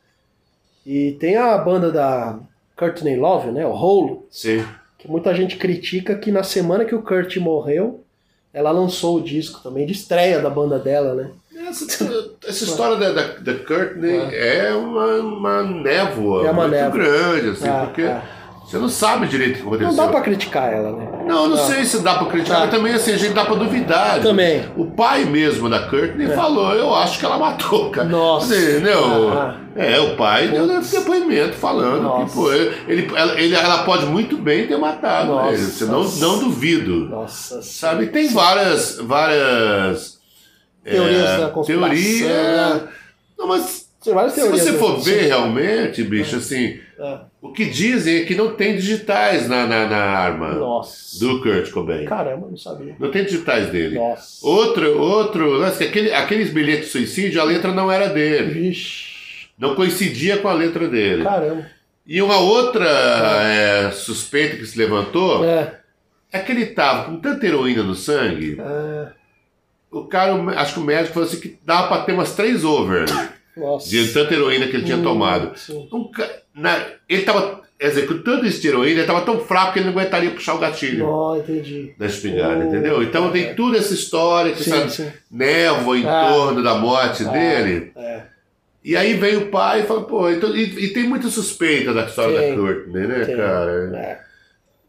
[SPEAKER 2] E tem a banda da Courtney Love, né? O Hole.
[SPEAKER 3] Sim.
[SPEAKER 2] Que muita gente critica que na semana que o Kurt morreu, ela lançou o disco também, de estreia da banda dela, né?
[SPEAKER 3] Essa, essa história da, da, da Courtney é, é uma, uma névoa
[SPEAKER 2] é uma
[SPEAKER 3] muito
[SPEAKER 2] névoa.
[SPEAKER 3] grande, assim,
[SPEAKER 2] é,
[SPEAKER 3] porque
[SPEAKER 2] é.
[SPEAKER 3] você não sabe direito o que aconteceu.
[SPEAKER 2] Não dá pra criticar ela, né?
[SPEAKER 3] Não, não, não. sei se dá pra criticar, mas também assim, a gente dá pra duvidar.
[SPEAKER 2] Também.
[SPEAKER 3] O pai mesmo da Courtney é. falou, eu acho que ela matou, cara.
[SPEAKER 2] Nossa.
[SPEAKER 3] Entendeu?
[SPEAKER 2] Ah,
[SPEAKER 3] é, o pai Putz. deu depoimento falando
[SPEAKER 2] Nossa.
[SPEAKER 3] que pô, ele, ela, ele, ela pode muito bem ter matado
[SPEAKER 2] Nossa.
[SPEAKER 3] ele. Você não, não duvido.
[SPEAKER 2] Nossa.
[SPEAKER 3] Sabe, tem várias... várias
[SPEAKER 2] teorias
[SPEAKER 3] é,
[SPEAKER 2] da conspiração.
[SPEAKER 3] Teoria... Não, mas se você for ver realmente, bicho, assim,
[SPEAKER 2] é.
[SPEAKER 3] o que dizem é que não tem digitais na, na, na arma
[SPEAKER 2] Nossa.
[SPEAKER 3] do Kurt Cobain.
[SPEAKER 2] Caramba, não sabia.
[SPEAKER 3] Não tem digitais dele.
[SPEAKER 2] Nossa.
[SPEAKER 3] Outro, outro lance, aquele, aqueles bilhetes de suicídio, a letra não era dele.
[SPEAKER 2] Vixe.
[SPEAKER 3] Não coincidia com a letra dele.
[SPEAKER 2] Caramba.
[SPEAKER 3] E uma outra é, suspeita que se levantou
[SPEAKER 2] é.
[SPEAKER 3] é que ele tava com tanta heroína no sangue.
[SPEAKER 2] É.
[SPEAKER 3] O cara, acho que o médico falou assim que dava pra ter umas três over
[SPEAKER 2] Nossa.
[SPEAKER 3] de tanta heroína que ele tinha
[SPEAKER 2] hum,
[SPEAKER 3] tomado. Um, na, ele tava, quer dizer, com tanto esse de heroína, ele tava tão fraco que ele não aguentaria puxar o gatilho.
[SPEAKER 2] Não, entendi.
[SPEAKER 3] Da espingarda,
[SPEAKER 2] oh,
[SPEAKER 3] entendeu? Então
[SPEAKER 2] é.
[SPEAKER 3] tem toda essa história,
[SPEAKER 2] sim,
[SPEAKER 3] essa
[SPEAKER 2] sim.
[SPEAKER 3] névoa em
[SPEAKER 2] ah,
[SPEAKER 3] torno da morte
[SPEAKER 2] ah,
[SPEAKER 3] dele.
[SPEAKER 2] É.
[SPEAKER 3] E aí vem o pai e fala, pô, então, e, e tem muita suspeita da história
[SPEAKER 2] tem,
[SPEAKER 3] da Courtney, né,
[SPEAKER 2] tem,
[SPEAKER 3] cara?
[SPEAKER 2] É.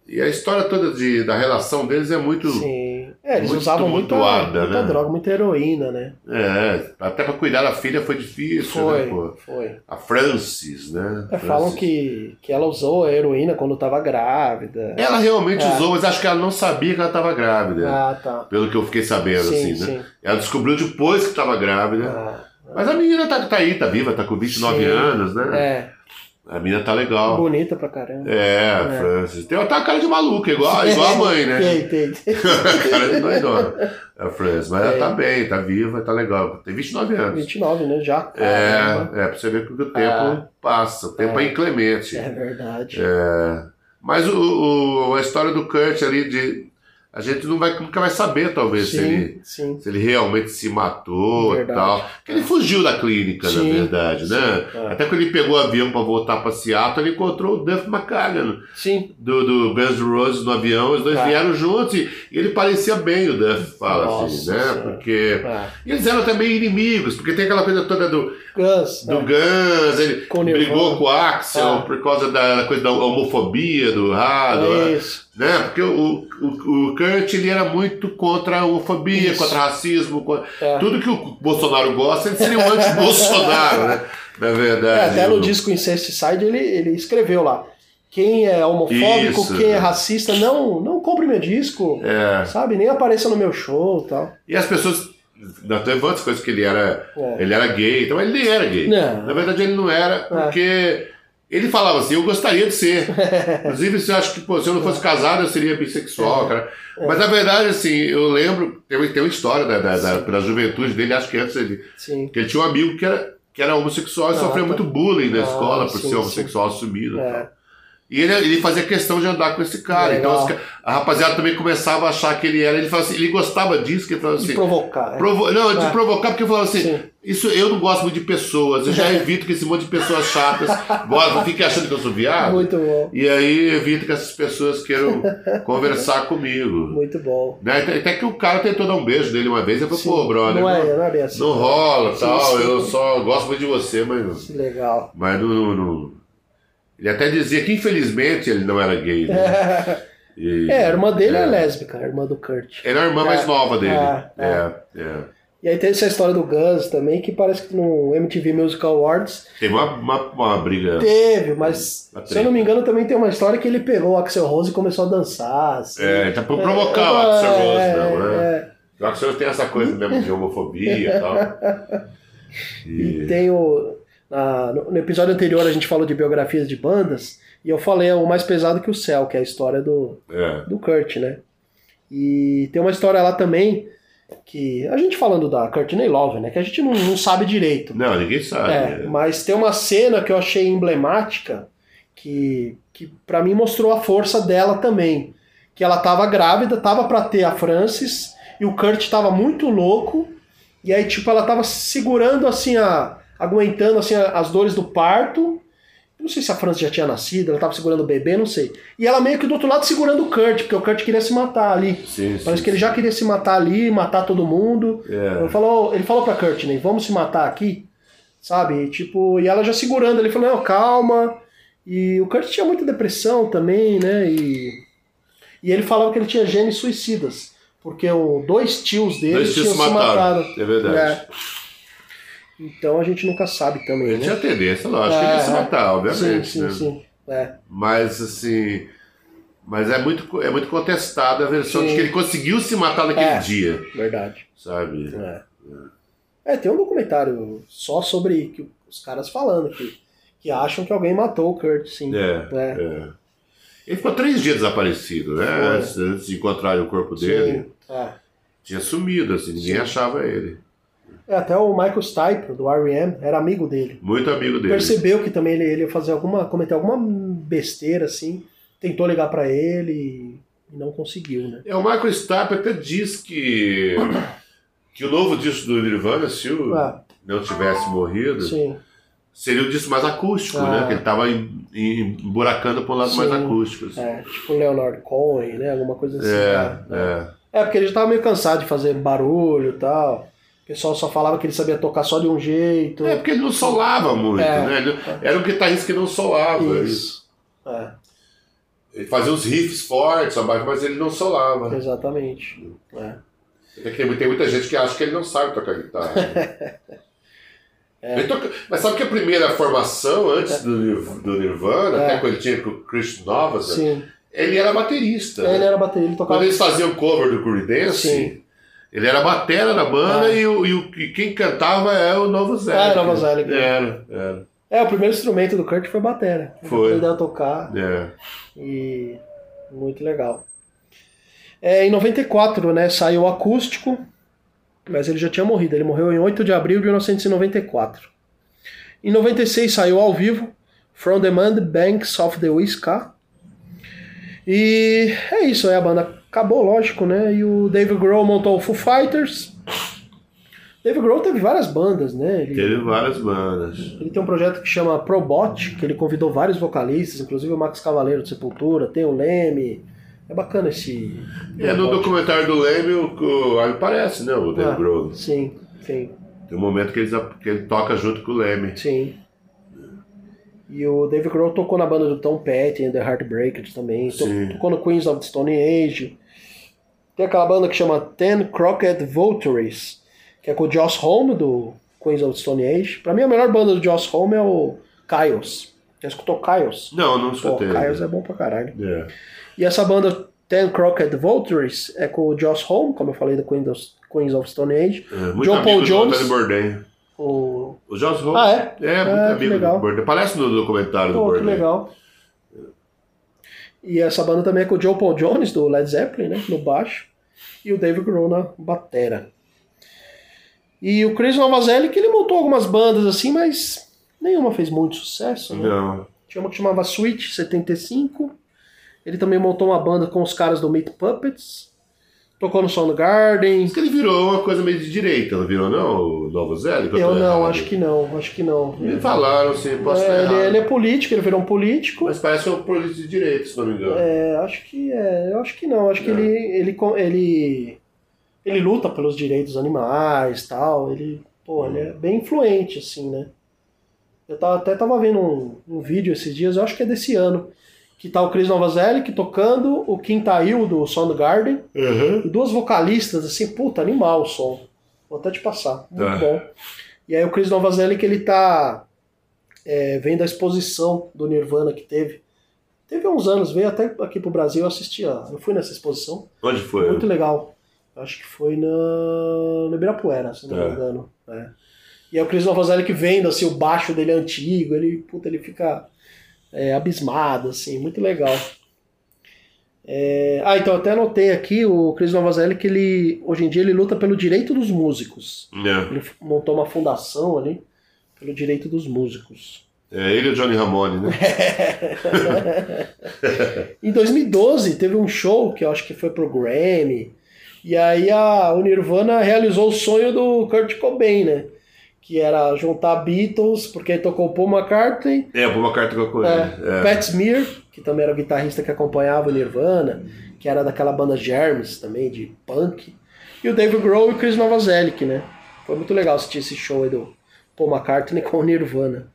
[SPEAKER 3] E a história toda de, da relação deles é muito...
[SPEAKER 2] Sim. É, eles
[SPEAKER 3] muito
[SPEAKER 2] usavam muita,
[SPEAKER 3] tumultuada,
[SPEAKER 2] muita
[SPEAKER 3] né?
[SPEAKER 2] droga, muita heroína, né?
[SPEAKER 3] É, até pra cuidar da filha foi difícil,
[SPEAKER 2] Foi,
[SPEAKER 3] né, pô?
[SPEAKER 2] foi.
[SPEAKER 3] A Frances, né?
[SPEAKER 2] É,
[SPEAKER 3] Frances.
[SPEAKER 2] falam que, que ela usou a heroína quando estava grávida.
[SPEAKER 3] Ela realmente
[SPEAKER 2] É.
[SPEAKER 3] usou, mas acho que ela não sabia que ela estava grávida.
[SPEAKER 2] Ah, tá.
[SPEAKER 3] Pelo que eu fiquei sabendo,
[SPEAKER 2] Sim,
[SPEAKER 3] assim, né?
[SPEAKER 2] sim.
[SPEAKER 3] Ela descobriu depois que estava grávida.
[SPEAKER 2] Ah,
[SPEAKER 3] Mas a menina tá, tá aí, tá viva, tá com vinte e nove
[SPEAKER 2] sim.
[SPEAKER 3] anos, né?
[SPEAKER 2] É,
[SPEAKER 3] A menina tá legal.
[SPEAKER 2] bonita pra caramba.
[SPEAKER 3] É, a Frances. Tem até uma cara de maluca, igual, igual a mãe, né?
[SPEAKER 2] Tem, tem, tem.
[SPEAKER 3] Cara de doidona. A Frances. Mas ela
[SPEAKER 2] Tem.
[SPEAKER 3] tá bem, tá viva, tá legal. Tem vinte e nove anos.
[SPEAKER 2] vinte e nove, né? Já. Caramba.
[SPEAKER 3] É, é, pra você ver que o tempo
[SPEAKER 2] É.
[SPEAKER 3] passa. O tempo é,
[SPEAKER 2] É.
[SPEAKER 3] inclemente.
[SPEAKER 2] É verdade.
[SPEAKER 3] É. Mas o, o- a história do Kurt ali, de, a gente não vai, nunca vai saber, talvez, se ele,
[SPEAKER 2] Sim, sim.
[SPEAKER 3] se ele realmente se matou e
[SPEAKER 2] Verdade.
[SPEAKER 3] tal. Porque ele fugiu da clínica,
[SPEAKER 2] Sim,
[SPEAKER 3] na verdade, né?
[SPEAKER 2] sim, é.
[SPEAKER 3] Até quando ele pegou o avião para voltar para Seattle, ele encontrou o Duff McKagan
[SPEAKER 2] Sim.
[SPEAKER 3] do, do Guns N' Roses no avião. Os dois
[SPEAKER 2] É.
[SPEAKER 3] vieram juntos e, e ele parecia bem, o Duff fala assim,
[SPEAKER 2] Nossa
[SPEAKER 3] né?
[SPEAKER 2] Senhora.
[SPEAKER 3] Porque...
[SPEAKER 2] É.
[SPEAKER 3] E eles eram também inimigos, porque tem aquela coisa toda do,
[SPEAKER 2] Guns.
[SPEAKER 3] do
[SPEAKER 2] é.
[SPEAKER 3] Guns, ele
[SPEAKER 2] Com
[SPEAKER 3] brigou
[SPEAKER 2] Nirvana.
[SPEAKER 3] com o Axel
[SPEAKER 2] Ah.
[SPEAKER 3] por causa da coisa da homofobia, do rado,
[SPEAKER 2] É isso.
[SPEAKER 3] né? Porque o, o, o Kurt ele era muito contra a homofobia,
[SPEAKER 2] Isso.
[SPEAKER 3] contra racismo, contra...
[SPEAKER 2] É.
[SPEAKER 3] tudo que o Bolsonaro gosta, ele seria um anti-Bolsonaro, né? Na
[SPEAKER 2] É,
[SPEAKER 3] verdade.
[SPEAKER 2] até no
[SPEAKER 3] o-
[SPEAKER 2] disco Incesticide ele, ele escreveu lá. Quem é homofóbico,
[SPEAKER 3] Isso.
[SPEAKER 2] quem é racista, não, não compre meu disco.
[SPEAKER 3] É.
[SPEAKER 2] Sabe? Nem apareça no meu show e tal.
[SPEAKER 3] E as pessoas. Até várias coisas que ele era.
[SPEAKER 2] É.
[SPEAKER 3] Ele era gay, então ele nem era gay.
[SPEAKER 2] Não.
[SPEAKER 3] Na verdade, ele não era, porque. Ele falava assim, eu gostaria de ser. Inclusive, você acha que, pô, se eu não fosse casado, eu seria bissexual, cara. Mas na verdade, assim, eu lembro, tem, tem uma história da, da, da, da juventude dele, acho que antes ele.
[SPEAKER 2] Sim.
[SPEAKER 3] Que ele tinha um amigo que era, que era homossexual e
[SPEAKER 2] Ah,
[SPEAKER 3] sofreu
[SPEAKER 2] tá.
[SPEAKER 3] muito bullying na
[SPEAKER 2] Ah,
[SPEAKER 3] escola por
[SPEAKER 2] sim,
[SPEAKER 3] ser homossexual assumido. e
[SPEAKER 2] É.
[SPEAKER 3] tal. E ele, ele fazia questão de andar com esse cara.
[SPEAKER 2] Legal.
[SPEAKER 3] Então os ca- a rapaziada também começava a achar que ele era. Ele, falava assim, ele gostava disso, que ele falava
[SPEAKER 2] De
[SPEAKER 3] assim.
[SPEAKER 2] provocar. é.
[SPEAKER 3] Provo... Não, de
[SPEAKER 2] É.
[SPEAKER 3] provocar, porque eu falava assim,
[SPEAKER 2] Sim.
[SPEAKER 3] isso eu não gosto muito de pessoas, eu já evito que esse monte de pessoas chatas bora, fiquem achando que eu sou viado.
[SPEAKER 2] Muito bom.
[SPEAKER 3] E aí evito que essas pessoas queiram conversar comigo.
[SPEAKER 2] Muito bom.
[SPEAKER 3] Né? Até, até que o cara tentou dar um beijo dele uma vez, eu falei,
[SPEAKER 2] Sim.
[SPEAKER 3] pô, brother,
[SPEAKER 2] Não
[SPEAKER 3] não,
[SPEAKER 2] é, não é bem assim.
[SPEAKER 3] não rola,
[SPEAKER 2] Sim,
[SPEAKER 3] tal,
[SPEAKER 2] sim.
[SPEAKER 3] eu só gosto muito de você, mas,
[SPEAKER 2] Que legal.
[SPEAKER 3] mas não, não, não- Ele até dizia que infelizmente ele não era gay, né? E-
[SPEAKER 2] É, a irmã dele é, lésbica, a irmã do Kurt.
[SPEAKER 3] Ele é a irmã mais
[SPEAKER 2] É.
[SPEAKER 3] nova dele.
[SPEAKER 2] É, é.
[SPEAKER 3] É, é.
[SPEAKER 2] E aí tem essa história do Guns também, que parece que no M T V Music Awards
[SPEAKER 3] Teve uma, uma, uma briga.
[SPEAKER 2] teve, mas
[SPEAKER 3] Uma
[SPEAKER 2] se eu não me engano também tem uma história que ele pegou o Axl Rose e começou a dançar. Assim.
[SPEAKER 3] É, tá pra provocar o
[SPEAKER 2] É,
[SPEAKER 3] Axl Rose,
[SPEAKER 2] é,
[SPEAKER 3] não, né?
[SPEAKER 2] é.
[SPEAKER 3] O Axl Rose tem essa coisa mesmo de homofobia e tal.
[SPEAKER 2] E
[SPEAKER 3] E...
[SPEAKER 2] tem o. na- no, no episódio anterior a gente falou de biografias de bandas, e eu falei o Mais Pesado que o Céu, que é a história do,
[SPEAKER 3] É.
[SPEAKER 2] do Kurt, né? E tem uma história lá também que a gente falando da Courtney Love, né? Que a gente não, não sabe direito.
[SPEAKER 3] Não, ninguém sabe.
[SPEAKER 2] É, mas tem uma cena que eu achei emblemática que, que para mim mostrou a força dela também. Que ela tava grávida, tava pra ter a Frances, e o Kurt tava muito louco, e aí tipo ela tava segurando assim, a, aguentando assim a- as dores do parto. Não sei se a Frances já tinha nascido, ela tava segurando o bebê, não sei. E ela meio que do outro lado segurando o Kurt, porque o Kurt queria se matar ali.
[SPEAKER 3] Sim,
[SPEAKER 2] Parece
[SPEAKER 3] sim,
[SPEAKER 2] que ele já queria se matar ali, matar todo mundo.
[SPEAKER 3] É.
[SPEAKER 2] Ele falou, ele falou pra Courtney, vamos se matar aqui, sabe? E, tipo, e ela já segurando, ele falou, não, calma. E o Kurt tinha muita depressão também, né? E, e ele falava que ele tinha genes suicidas, porque o, dois tios dele
[SPEAKER 3] Dois tios
[SPEAKER 2] tinham
[SPEAKER 3] se
[SPEAKER 2] se
[SPEAKER 3] mataram.
[SPEAKER 2] matado.
[SPEAKER 3] É verdade.
[SPEAKER 2] É. Então a gente nunca sabe também,
[SPEAKER 3] Ele
[SPEAKER 2] né?
[SPEAKER 3] tinha tendência, lógico, que ele ia se matar, obviamente.
[SPEAKER 2] Sim, sim,
[SPEAKER 3] né?
[SPEAKER 2] sim. É.
[SPEAKER 3] Mas assim. Mas é muito, é muito contestada a versão
[SPEAKER 2] Sim.
[SPEAKER 3] de que ele conseguiu se matar naquele
[SPEAKER 2] É.
[SPEAKER 3] dia.
[SPEAKER 2] Verdade.
[SPEAKER 3] Sabe?
[SPEAKER 2] É. É, tem um documentário só sobre que, os caras falando que, que acham que alguém matou o Kurt, sim.
[SPEAKER 3] É,
[SPEAKER 2] É.
[SPEAKER 3] é. Ele ficou três dias desaparecido, né?
[SPEAKER 2] Foi.
[SPEAKER 3] Antes, antes de encontrar o corpo dele.
[SPEAKER 2] Sim. É.
[SPEAKER 3] Tinha sumido, assim, ninguém
[SPEAKER 2] Sim.
[SPEAKER 3] achava ele.
[SPEAKER 2] É, até o Michael Stipe, do R E M, era amigo dele.
[SPEAKER 3] Muito amigo dele.
[SPEAKER 2] Percebeu que também ele, ele ia fazer alguma, cometer alguma besteira, assim, tentou ligar pra ele e não conseguiu, né?
[SPEAKER 3] É, o Michael Stipe até diz que, que o novo disco do Nirvana, se o
[SPEAKER 2] Ah,
[SPEAKER 3] não tivesse morrido,
[SPEAKER 2] sim.
[SPEAKER 3] seria o disco mais acústico,
[SPEAKER 2] Ah.
[SPEAKER 3] né? Que ele tava em- em- emburacando para um lado
[SPEAKER 2] Sim.
[SPEAKER 3] mais acústico. assim.
[SPEAKER 2] É, tipo o Leonard Cohen, né? Alguma coisa assim.
[SPEAKER 3] É,
[SPEAKER 2] né?
[SPEAKER 3] é.
[SPEAKER 2] É, porque ele já tava meio cansado de fazer barulho e tal. O pessoal só falava que ele sabia tocar só de um jeito.
[SPEAKER 3] É, porque ele não solava muito,
[SPEAKER 2] É.
[SPEAKER 3] né? Ele- era um guitarrista que não solava.
[SPEAKER 2] Isso. É.
[SPEAKER 3] Ele fazia uns riffs fortes, mas ele não solava.
[SPEAKER 2] Exatamente. É.
[SPEAKER 3] Tem, tem muita gente que acha que ele não sabe tocar guitarra. Né? É. Ele toca... Mas sabe que a primeira formação, antes do, Nirv... do Nirvana, é. até quando ele tinha com o Chris Novoselic, ele era baterista.
[SPEAKER 2] É, ele era baterista. Ele tocava...
[SPEAKER 3] Quando eles faziam cover do Creedence, Sim. ele era batera na banda é. e, o, e, o, e quem cantava é o Novoselic.
[SPEAKER 2] Ah, o Novoselic.
[SPEAKER 3] Era, era.
[SPEAKER 2] É, o primeiro instrumento do Kurt foi batera.
[SPEAKER 3] Foi.
[SPEAKER 2] Ele aprendeu a tocar.
[SPEAKER 3] É.
[SPEAKER 2] E muito legal. É, em noventa e quatro, né, saiu o acústico, mas ele já tinha morrido. Ele morreu em oito de abril de mil novecentos e noventa e quatro. Em noventa e seis saiu ao vivo From the Mud Banks of the Whisky. E é isso, aí a banda acabou, lógico, né? E o Dave Grohl montou o Foo Fighters. Dave Grohl teve várias bandas, né? Ele,
[SPEAKER 3] teve várias bandas.
[SPEAKER 2] Ele tem um projeto que chama Probot, que ele convidou vários vocalistas, inclusive o Max Cavaleiro de Sepultura, tem o Leme. É bacana esse...
[SPEAKER 3] É, no documentário do Leme, o, o, parece, né? O Dave ah, Grohl.
[SPEAKER 2] Sim, sim.
[SPEAKER 3] Tem um momento que ele, que ele toca junto com o Leme.
[SPEAKER 2] Sim. E o Dave Grohl tocou na banda do Tom Petty e The Heartbreakers também. Sim. Tocou no Queens of the Stone Age. Tem aquela banda que chama Ten Crooked Vultures, que é com o Josh Homme, do Queens of the Stone Age. Pra mim, a melhor banda do Josh Homme é o Kyles. Já escutou Kyles?
[SPEAKER 3] Não, não escutei.
[SPEAKER 2] Pô, Kyles é bom pra caralho.
[SPEAKER 3] Yeah.
[SPEAKER 2] E essa banda Ten Crooked Vultures é com o Josh Homme, como eu falei, do Queens of, Queens of Stone Age.
[SPEAKER 3] É,
[SPEAKER 2] John Paul Jones.
[SPEAKER 3] O... o Josh Homme.
[SPEAKER 2] Ah, é?
[SPEAKER 3] É, muito
[SPEAKER 2] é,
[SPEAKER 3] amigo do Bourdain. Aparece no documentário
[SPEAKER 2] Pô,
[SPEAKER 3] do Bourdain.
[SPEAKER 2] Que legal. E essa banda também é com o John Paul Jones, do Led Zeppelin, né, no baixo. E o Dave Grohl na batera. E o Chris Novoselic, ele montou algumas bandas assim, mas nenhuma fez muito sucesso, né?
[SPEAKER 3] Não.
[SPEAKER 2] Tinha uma que chamava Sweet setenta e cinco. Ele também montou uma banda com os caras do Meat Puppets. Tocou no Soundgarden.
[SPEAKER 3] Diz que ele virou uma coisa meio de direita, não virou não, o Novoselic?
[SPEAKER 2] Eu, eu não, errado. acho que não, acho que não.
[SPEAKER 3] Me falaram, assim, posso
[SPEAKER 2] é, ele, ele é político, ele virou um político.
[SPEAKER 3] Mas parece que é um político de direita, se não me engano.
[SPEAKER 2] É, acho que é, eu acho que não, acho é. que ele, ele, ele, ele luta pelos direitos dos animais e tal, ele, pô, hum. ele é bem influente, assim, né? Eu tava, até tava vendo um, um vídeo esses dias, eu acho que é desse ano, que tá o Chris Novoselic tocando, o Kim Tail do Soundgarden,
[SPEAKER 3] uhum.
[SPEAKER 2] e duas vocalistas, assim, puta, animal o som. Vou até te passar, muito
[SPEAKER 3] ah.
[SPEAKER 2] bom. E aí o Chris Novoselic, ele tá é, vendo a exposição do Nirvana que teve. Teve há uns anos, veio até aqui pro Brasil, eu assisti, eu fui nessa exposição.
[SPEAKER 3] Onde foi?
[SPEAKER 2] Muito legal. Acho que foi na, no Ibirapuera, se não é. me engano. É. E aí o Chris Novoselic vendo, assim, o baixo dele antigo, ele, puta, ele fica... É, abismado, assim, muito legal. É... Ah, então até anotei aqui o Chris Novoselic, que ele, hoje em dia ele luta pelo direito dos músicos.
[SPEAKER 3] É.
[SPEAKER 2] Ele montou uma fundação ali pelo direito dos músicos.
[SPEAKER 3] É ele e o Johnny Ramone, né?
[SPEAKER 2] Em dois mil e doze teve um show que eu acho que foi pro Grammy, e aí a, o Nirvana realizou o sonho do Kurt Cobain, né? Que era juntar Beatles, porque aí tocou o Paul McCartney.
[SPEAKER 3] É, o Paul McCartney tocou ele.
[SPEAKER 2] É, é. Pat Smear, que também era o guitarrista que acompanhava o Nirvana, que era daquela banda Germs também, de punk. E o Dave Grohl e o Chris Novoselic, né? Foi muito legal assistir esse show aí do Paul McCartney com o Nirvana.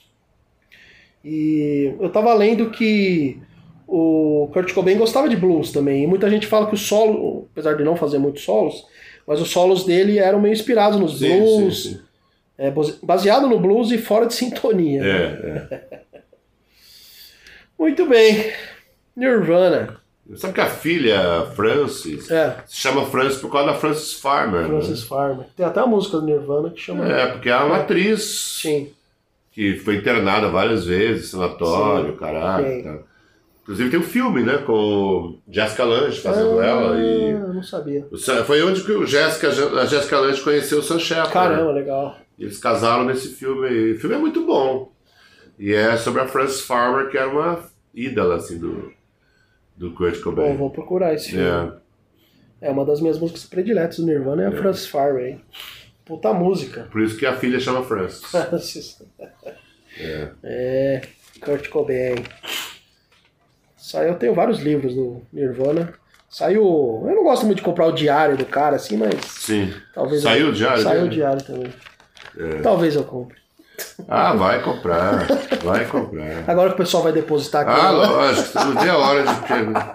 [SPEAKER 2] E eu tava lendo que o Kurt Cobain gostava de blues também, e muita gente fala que o solo, apesar de não fazer muitos solos, mas os solos dele eram meio inspirados nos
[SPEAKER 3] sim,
[SPEAKER 2] blues.
[SPEAKER 3] Sim, sim.
[SPEAKER 2] É, baseado no blues e fora de sintonia.
[SPEAKER 3] É, é.
[SPEAKER 2] Muito bem. Nirvana.
[SPEAKER 3] Sabe que a filha Frances
[SPEAKER 2] é.
[SPEAKER 3] se chama Frances por causa da Frances Farmer.
[SPEAKER 2] Frances
[SPEAKER 3] né?
[SPEAKER 2] Farmer. Tem até a música do Nirvana que chama...
[SPEAKER 3] É, porque é uma atriz
[SPEAKER 2] Sim.
[SPEAKER 3] que foi internada várias vezes, sanatório, caralho. Tá. Inclusive tem um filme, né, com Jessica Lange fazendo
[SPEAKER 2] ah,
[SPEAKER 3] ela. E
[SPEAKER 2] eu não sabia.
[SPEAKER 3] Foi onde que o Jessica, a Jessica Lange conheceu o Sam Shepard.
[SPEAKER 2] Caramba, legal.
[SPEAKER 3] Eles casaram nesse filme aí. O filme é muito bom. E é sobre a Frances Farmer, que era uma ídola, assim, do, do Kurt Cobain.
[SPEAKER 2] Bom, vou procurar esse filme. É, é uma das minhas músicas prediletas do Nirvana, é a é. Frances Farmer, hein? Puta música.
[SPEAKER 3] Por isso que a filha chama Frances.
[SPEAKER 2] é. é, Kurt Cobain. Saiu, eu tenho vários livros do Nirvana. Saiu... Eu não gosto muito de comprar o diário do cara, assim, mas...
[SPEAKER 3] Sim.
[SPEAKER 2] Talvez
[SPEAKER 3] Saiu
[SPEAKER 2] eu,
[SPEAKER 3] o diário?
[SPEAKER 2] Saiu
[SPEAKER 3] dele?
[SPEAKER 2] o diário também.
[SPEAKER 3] É.
[SPEAKER 2] Talvez eu compre.
[SPEAKER 3] Ah, vai comprar. Vai comprar.
[SPEAKER 2] Agora que o pessoal vai depositar aqui.
[SPEAKER 3] Ah,
[SPEAKER 2] né?
[SPEAKER 3] lógico. Não tem a hora de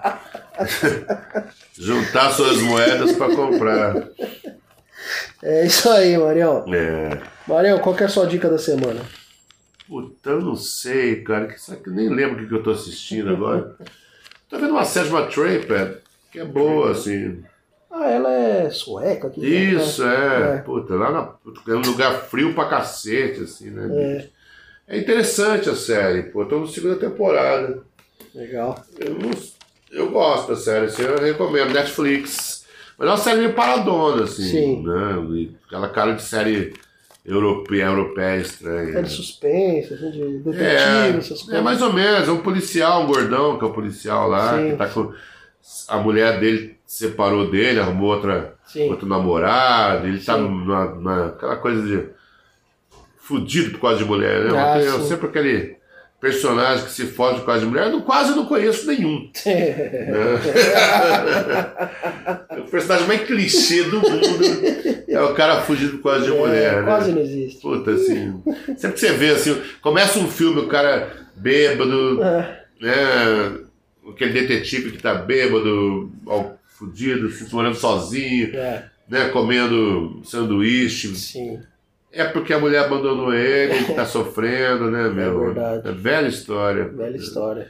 [SPEAKER 3] juntar suas moedas para comprar.
[SPEAKER 2] É isso aí, Marião.
[SPEAKER 3] É.
[SPEAKER 2] Marião, qual que é a sua dica da semana?
[SPEAKER 3] Puta, eu não sei, cara. Que, sabe que eu nem lembro o que eu tô assistindo agora. Tô vendo uma série chamada Trapper, que é boa, assim.
[SPEAKER 2] Ah, ela é sueca? Que
[SPEAKER 3] Isso, é.
[SPEAKER 2] é.
[SPEAKER 3] Puta, lá na, é um lugar frio pra cacete, assim, né?
[SPEAKER 2] É.
[SPEAKER 3] É interessante a série, pô. Tô na segunda temporada.
[SPEAKER 2] Legal.
[SPEAKER 3] Eu, não, eu gosto da série, assim, eu recomendo. Netflix. Mas é uma série meio paradona, assim.
[SPEAKER 2] Sim.
[SPEAKER 3] Né? Aquela cara de série europeia, europeia estranha.
[SPEAKER 2] É de suspense, assim, de detetive,
[SPEAKER 3] É,
[SPEAKER 2] essas coisas.
[SPEAKER 3] é mais ou menos, é um policial, um gordão, que é o policial lá,
[SPEAKER 2] Sim,
[SPEAKER 3] que tá com. A mulher dele separou dele, arrumou outra,
[SPEAKER 2] Sim.
[SPEAKER 3] outro namorado, ele tá
[SPEAKER 2] Sim.
[SPEAKER 3] numa, numa- aquela coisa de. Fudido por causa de mulher, né?
[SPEAKER 2] Ah,
[SPEAKER 3] Eu
[SPEAKER 2] sim.
[SPEAKER 3] sempre aquele personagem que se fode por causa de mulher, eu não, quase não conheço nenhum. É o personagem mais clichê do mundo é o cara fugido por causa de mulher,
[SPEAKER 2] É, quase
[SPEAKER 3] né?
[SPEAKER 2] não existe.
[SPEAKER 3] Puta, assim. Sempre que você vê assim, começa um filme, o cara bêbado,
[SPEAKER 2] É.
[SPEAKER 3] né? Aquele detetive que tá bêbado, ao fudido, se morando sozinho,
[SPEAKER 2] É,
[SPEAKER 3] né? Comendo sanduíche.
[SPEAKER 2] sim.
[SPEAKER 3] É porque a mulher abandonou ele, ele tá sofrendo, né, meu?
[SPEAKER 2] verdade.
[SPEAKER 3] É velha história.
[SPEAKER 2] Velha história.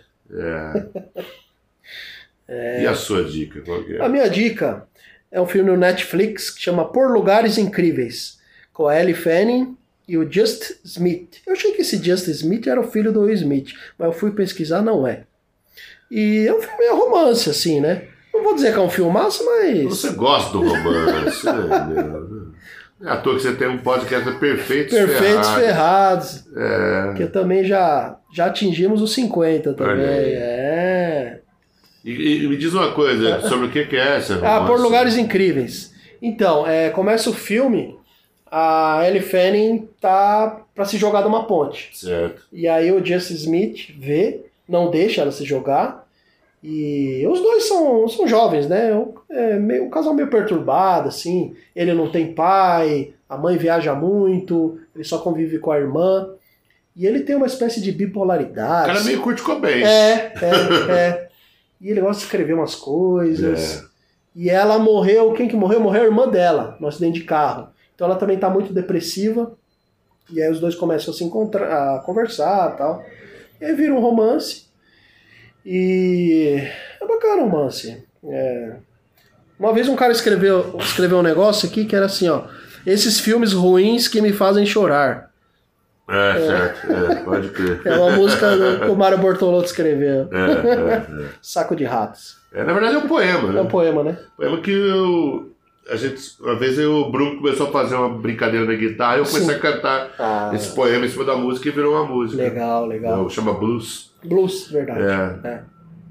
[SPEAKER 3] É. E a sua dica? Qual que é?
[SPEAKER 2] A minha dica é um filme no Netflix que chama Por Lugares Incríveis, com a Ellie Fanning e o Just Smith. Eu achei que esse Just Smith era o filho do Will Smith, mas eu fui pesquisar, não é. E é um filme é romance, assim, né? Não vou dizer que é um filmaço, mas...
[SPEAKER 3] Você gosta do romance, né, meu? É à toa que você tem um podcast Perfeitos
[SPEAKER 2] Perfeitos
[SPEAKER 3] Ferrados.
[SPEAKER 2] Ferrados.
[SPEAKER 3] É.
[SPEAKER 2] Que também já, já atingimos os cinquenta também.
[SPEAKER 3] Olha aí.
[SPEAKER 2] É.
[SPEAKER 3] E, e me diz uma coisa, sobre o que, que é essa romance?
[SPEAKER 2] Ah, Por Lugares Incríveis. Então, é, começa o filme, a Ellie Fanning tá pra se jogar de uma ponte.
[SPEAKER 3] Certo.
[SPEAKER 2] E aí o Just Smith vê, não deixa ela se jogar. E os dois são, são jovens, né? É meio, um casal meio perturbado, assim. Ele não tem pai, a mãe viaja muito, ele só convive com a irmã. E ele tem uma espécie de bipolaridade.
[SPEAKER 3] O cara meio Kurt Cobain.
[SPEAKER 2] É, é, é. E ele gosta de escrever umas coisas.
[SPEAKER 3] É.
[SPEAKER 2] E ela morreu, quem que morreu? Morreu a irmã dela, no acidente de carro. Então ela também tá muito depressiva. E aí os dois começam a se encontrar, a conversar e tal. E aí vira um romance. E é bacana o romance. É... Uma vez um cara escreveu, escreveu um negócio aqui que era assim, ó. Esses filmes ruins que me fazem chorar.
[SPEAKER 3] É, certo. É, pode crer.
[SPEAKER 2] É uma música do, que o Mário Bortolotto escreveu.
[SPEAKER 3] É, é, é.
[SPEAKER 2] Saco de ratos.
[SPEAKER 3] É, na verdade é um poema, né?
[SPEAKER 2] É um poema, né?
[SPEAKER 3] Poema que eu, a gente, uma vez eu, o Bruno começou a fazer uma brincadeira na guitarra e eu comecei
[SPEAKER 2] Sim.
[SPEAKER 3] a cantar
[SPEAKER 2] Ah,
[SPEAKER 3] esse poema em cima da música e virou uma música.
[SPEAKER 2] legal, legal.
[SPEAKER 3] É, chama Blues.
[SPEAKER 2] Blues, verdade.
[SPEAKER 3] É.
[SPEAKER 2] É.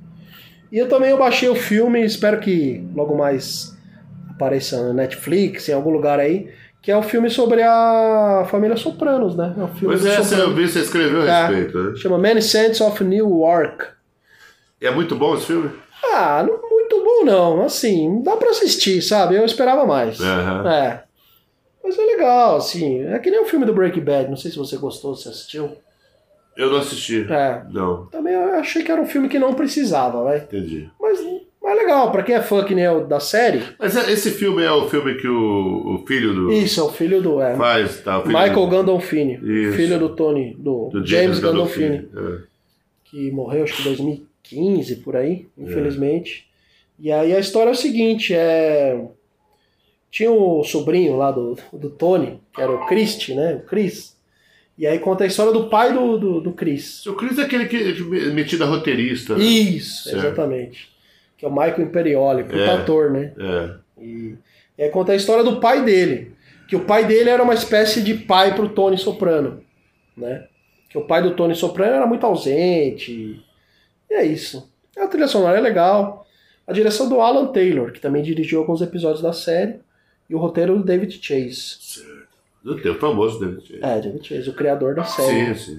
[SPEAKER 2] E eu também eu baixei o filme, espero que logo mais apareça no Netflix, em algum lugar aí, que é o filme sobre a família Sopranos, né? É um filme
[SPEAKER 3] Pois
[SPEAKER 2] dos
[SPEAKER 3] é,
[SPEAKER 2] Sopranos.
[SPEAKER 3] eu vi, você escreveu a
[SPEAKER 2] É.
[SPEAKER 3] respeito, né?
[SPEAKER 2] Chama Many Saints of Newark.
[SPEAKER 3] E é muito bom esse filme?
[SPEAKER 2] Ah, não muito bom não, assim, dá pra assistir, sabe? Eu esperava mais.
[SPEAKER 3] Aham.
[SPEAKER 2] É. Mas é legal, assim, é que nem o filme do Breaking Bad, não sei se você gostou, se assistiu.
[SPEAKER 3] Eu não assisti.
[SPEAKER 2] É.
[SPEAKER 3] Não,
[SPEAKER 2] Também eu achei que era um filme que não precisava, vai.
[SPEAKER 3] entendi.
[SPEAKER 2] Mas, mas legal, pra quem é fã que nem eu da série,
[SPEAKER 3] Mas é- esse filme é o filme que o, o filho do
[SPEAKER 2] isso, é o filho do... É,
[SPEAKER 3] faz, tá? O filho
[SPEAKER 2] Michael
[SPEAKER 3] do,
[SPEAKER 2] Gandolfini,
[SPEAKER 3] Isso.
[SPEAKER 2] filho do Tony, do,
[SPEAKER 3] do
[SPEAKER 2] James Gandolfini,
[SPEAKER 3] É.
[SPEAKER 2] que morreu acho que em dois mil e quinze, por aí, infelizmente. E aí a história é o seguinte, é... tinha o sobrinho lá do, do Tony, que era o Christy, né, o Chris, e aí conta a história do pai do, do, do Chris.
[SPEAKER 3] O Chris é aquele que que metido a roteirista, né?
[SPEAKER 2] Isso,
[SPEAKER 3] Certo.
[SPEAKER 2] exatamente. Que é o Michael Imperioli, puta
[SPEAKER 3] É.
[SPEAKER 2] ator, né?
[SPEAKER 3] É.
[SPEAKER 2] E, e aí conta a história do pai dele. Que o pai dele era uma espécie de pai pro Tony Soprano, né? Que o pai do Tony Soprano era muito ausente. E é isso. A trilha sonora é legal. A direção do Alan Taylor, que também dirigiu alguns episódios da série. E o roteiro do David Chase.
[SPEAKER 3] Certo. Do teu famoso David Chase.
[SPEAKER 2] É, David Chase, o criador da série.
[SPEAKER 3] Sim, sim.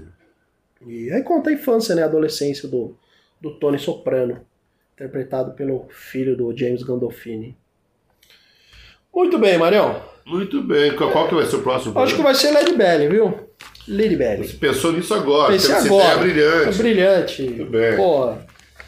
[SPEAKER 2] E aí conta a infância, né? A adolescência do, do Tony Soprano. Interpretado pelo filho do James Gandolfini. Muito bem, Marião.
[SPEAKER 3] Muito bem. Qual, qual que vai ser o próximo?
[SPEAKER 2] Acho que vai ser Led Belly, viu? Liribelli.
[SPEAKER 3] Você pensou nisso agora.
[SPEAKER 2] Pensei
[SPEAKER 3] essa
[SPEAKER 2] agora.
[SPEAKER 3] ideia brilhante.
[SPEAKER 2] É brilhante.
[SPEAKER 3] Tudo bem.
[SPEAKER 2] Porra.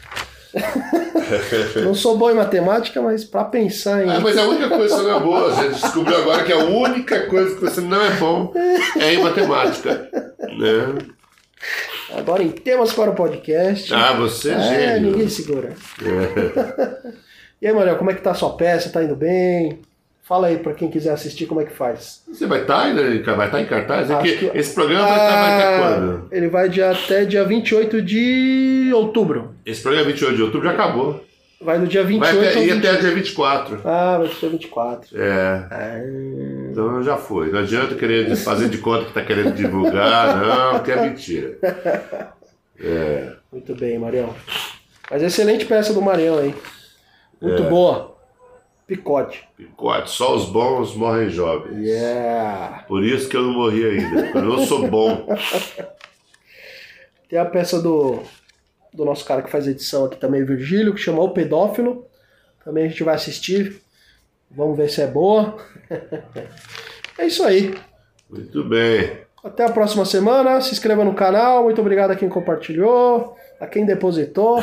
[SPEAKER 2] Não sou bom em matemática, mas pra pensar em...
[SPEAKER 3] Ah, mas a única coisa que você não é boa. Você descobriu agora que a única coisa que você não é bom é em matemática. Né?
[SPEAKER 2] Agora em temas para o podcast.
[SPEAKER 3] Ah, você é,
[SPEAKER 2] é
[SPEAKER 3] gênio.
[SPEAKER 2] ninguém segura.
[SPEAKER 3] É.
[SPEAKER 2] E aí, Mariel, como é que tá a sua peça? Tá indo bem? Fala aí pra quem quiser assistir como é que faz.
[SPEAKER 3] Você vai estar ainda? Vai estar em cartaz? É
[SPEAKER 2] Acho
[SPEAKER 3] que
[SPEAKER 2] que-
[SPEAKER 3] esse programa vai estar vai estar
[SPEAKER 2] Ah,
[SPEAKER 3] quando?
[SPEAKER 2] Ele vai de até dia vinte e oito de outubro.
[SPEAKER 3] Esse programa vinte e oito de outubro já acabou.
[SPEAKER 2] Vai do dia vinte e
[SPEAKER 3] Vai
[SPEAKER 2] oito
[SPEAKER 3] até,
[SPEAKER 2] ao
[SPEAKER 3] ir
[SPEAKER 2] vinte...
[SPEAKER 3] até dia vinte e quatro.
[SPEAKER 2] Ah, vai ser dia vinte e quatro.
[SPEAKER 3] É.
[SPEAKER 2] Ah,
[SPEAKER 3] Então já foi. Não adianta querer fazer de conta que está querendo divulgar, não, que é mentira. É.
[SPEAKER 2] muito bem, Mariel. Mas excelente peça do Mariel, hein? Muito
[SPEAKER 3] É.
[SPEAKER 2] boa. Picote.
[SPEAKER 3] Picote, só os bons morrem jovens.
[SPEAKER 2] Yeah.
[SPEAKER 3] Por isso que eu não morri ainda, porque eu não sou bom.
[SPEAKER 2] Tem a peça do, do nosso cara que faz edição aqui também, Virgílio, que chama O Pedófilo. Também a gente vai assistir. Vamos ver se é boa. É isso aí.
[SPEAKER 3] Muito bem.
[SPEAKER 2] Até a próxima semana. Se inscreva no canal. Muito obrigado a quem compartilhou, a quem depositou.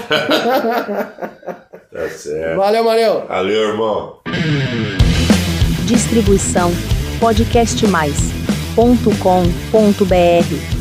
[SPEAKER 3] Tá certo.
[SPEAKER 2] Valeu, Mariel.
[SPEAKER 3] Valeu, irmão.
[SPEAKER 1] Distribuição podcast mais ponto com ponto br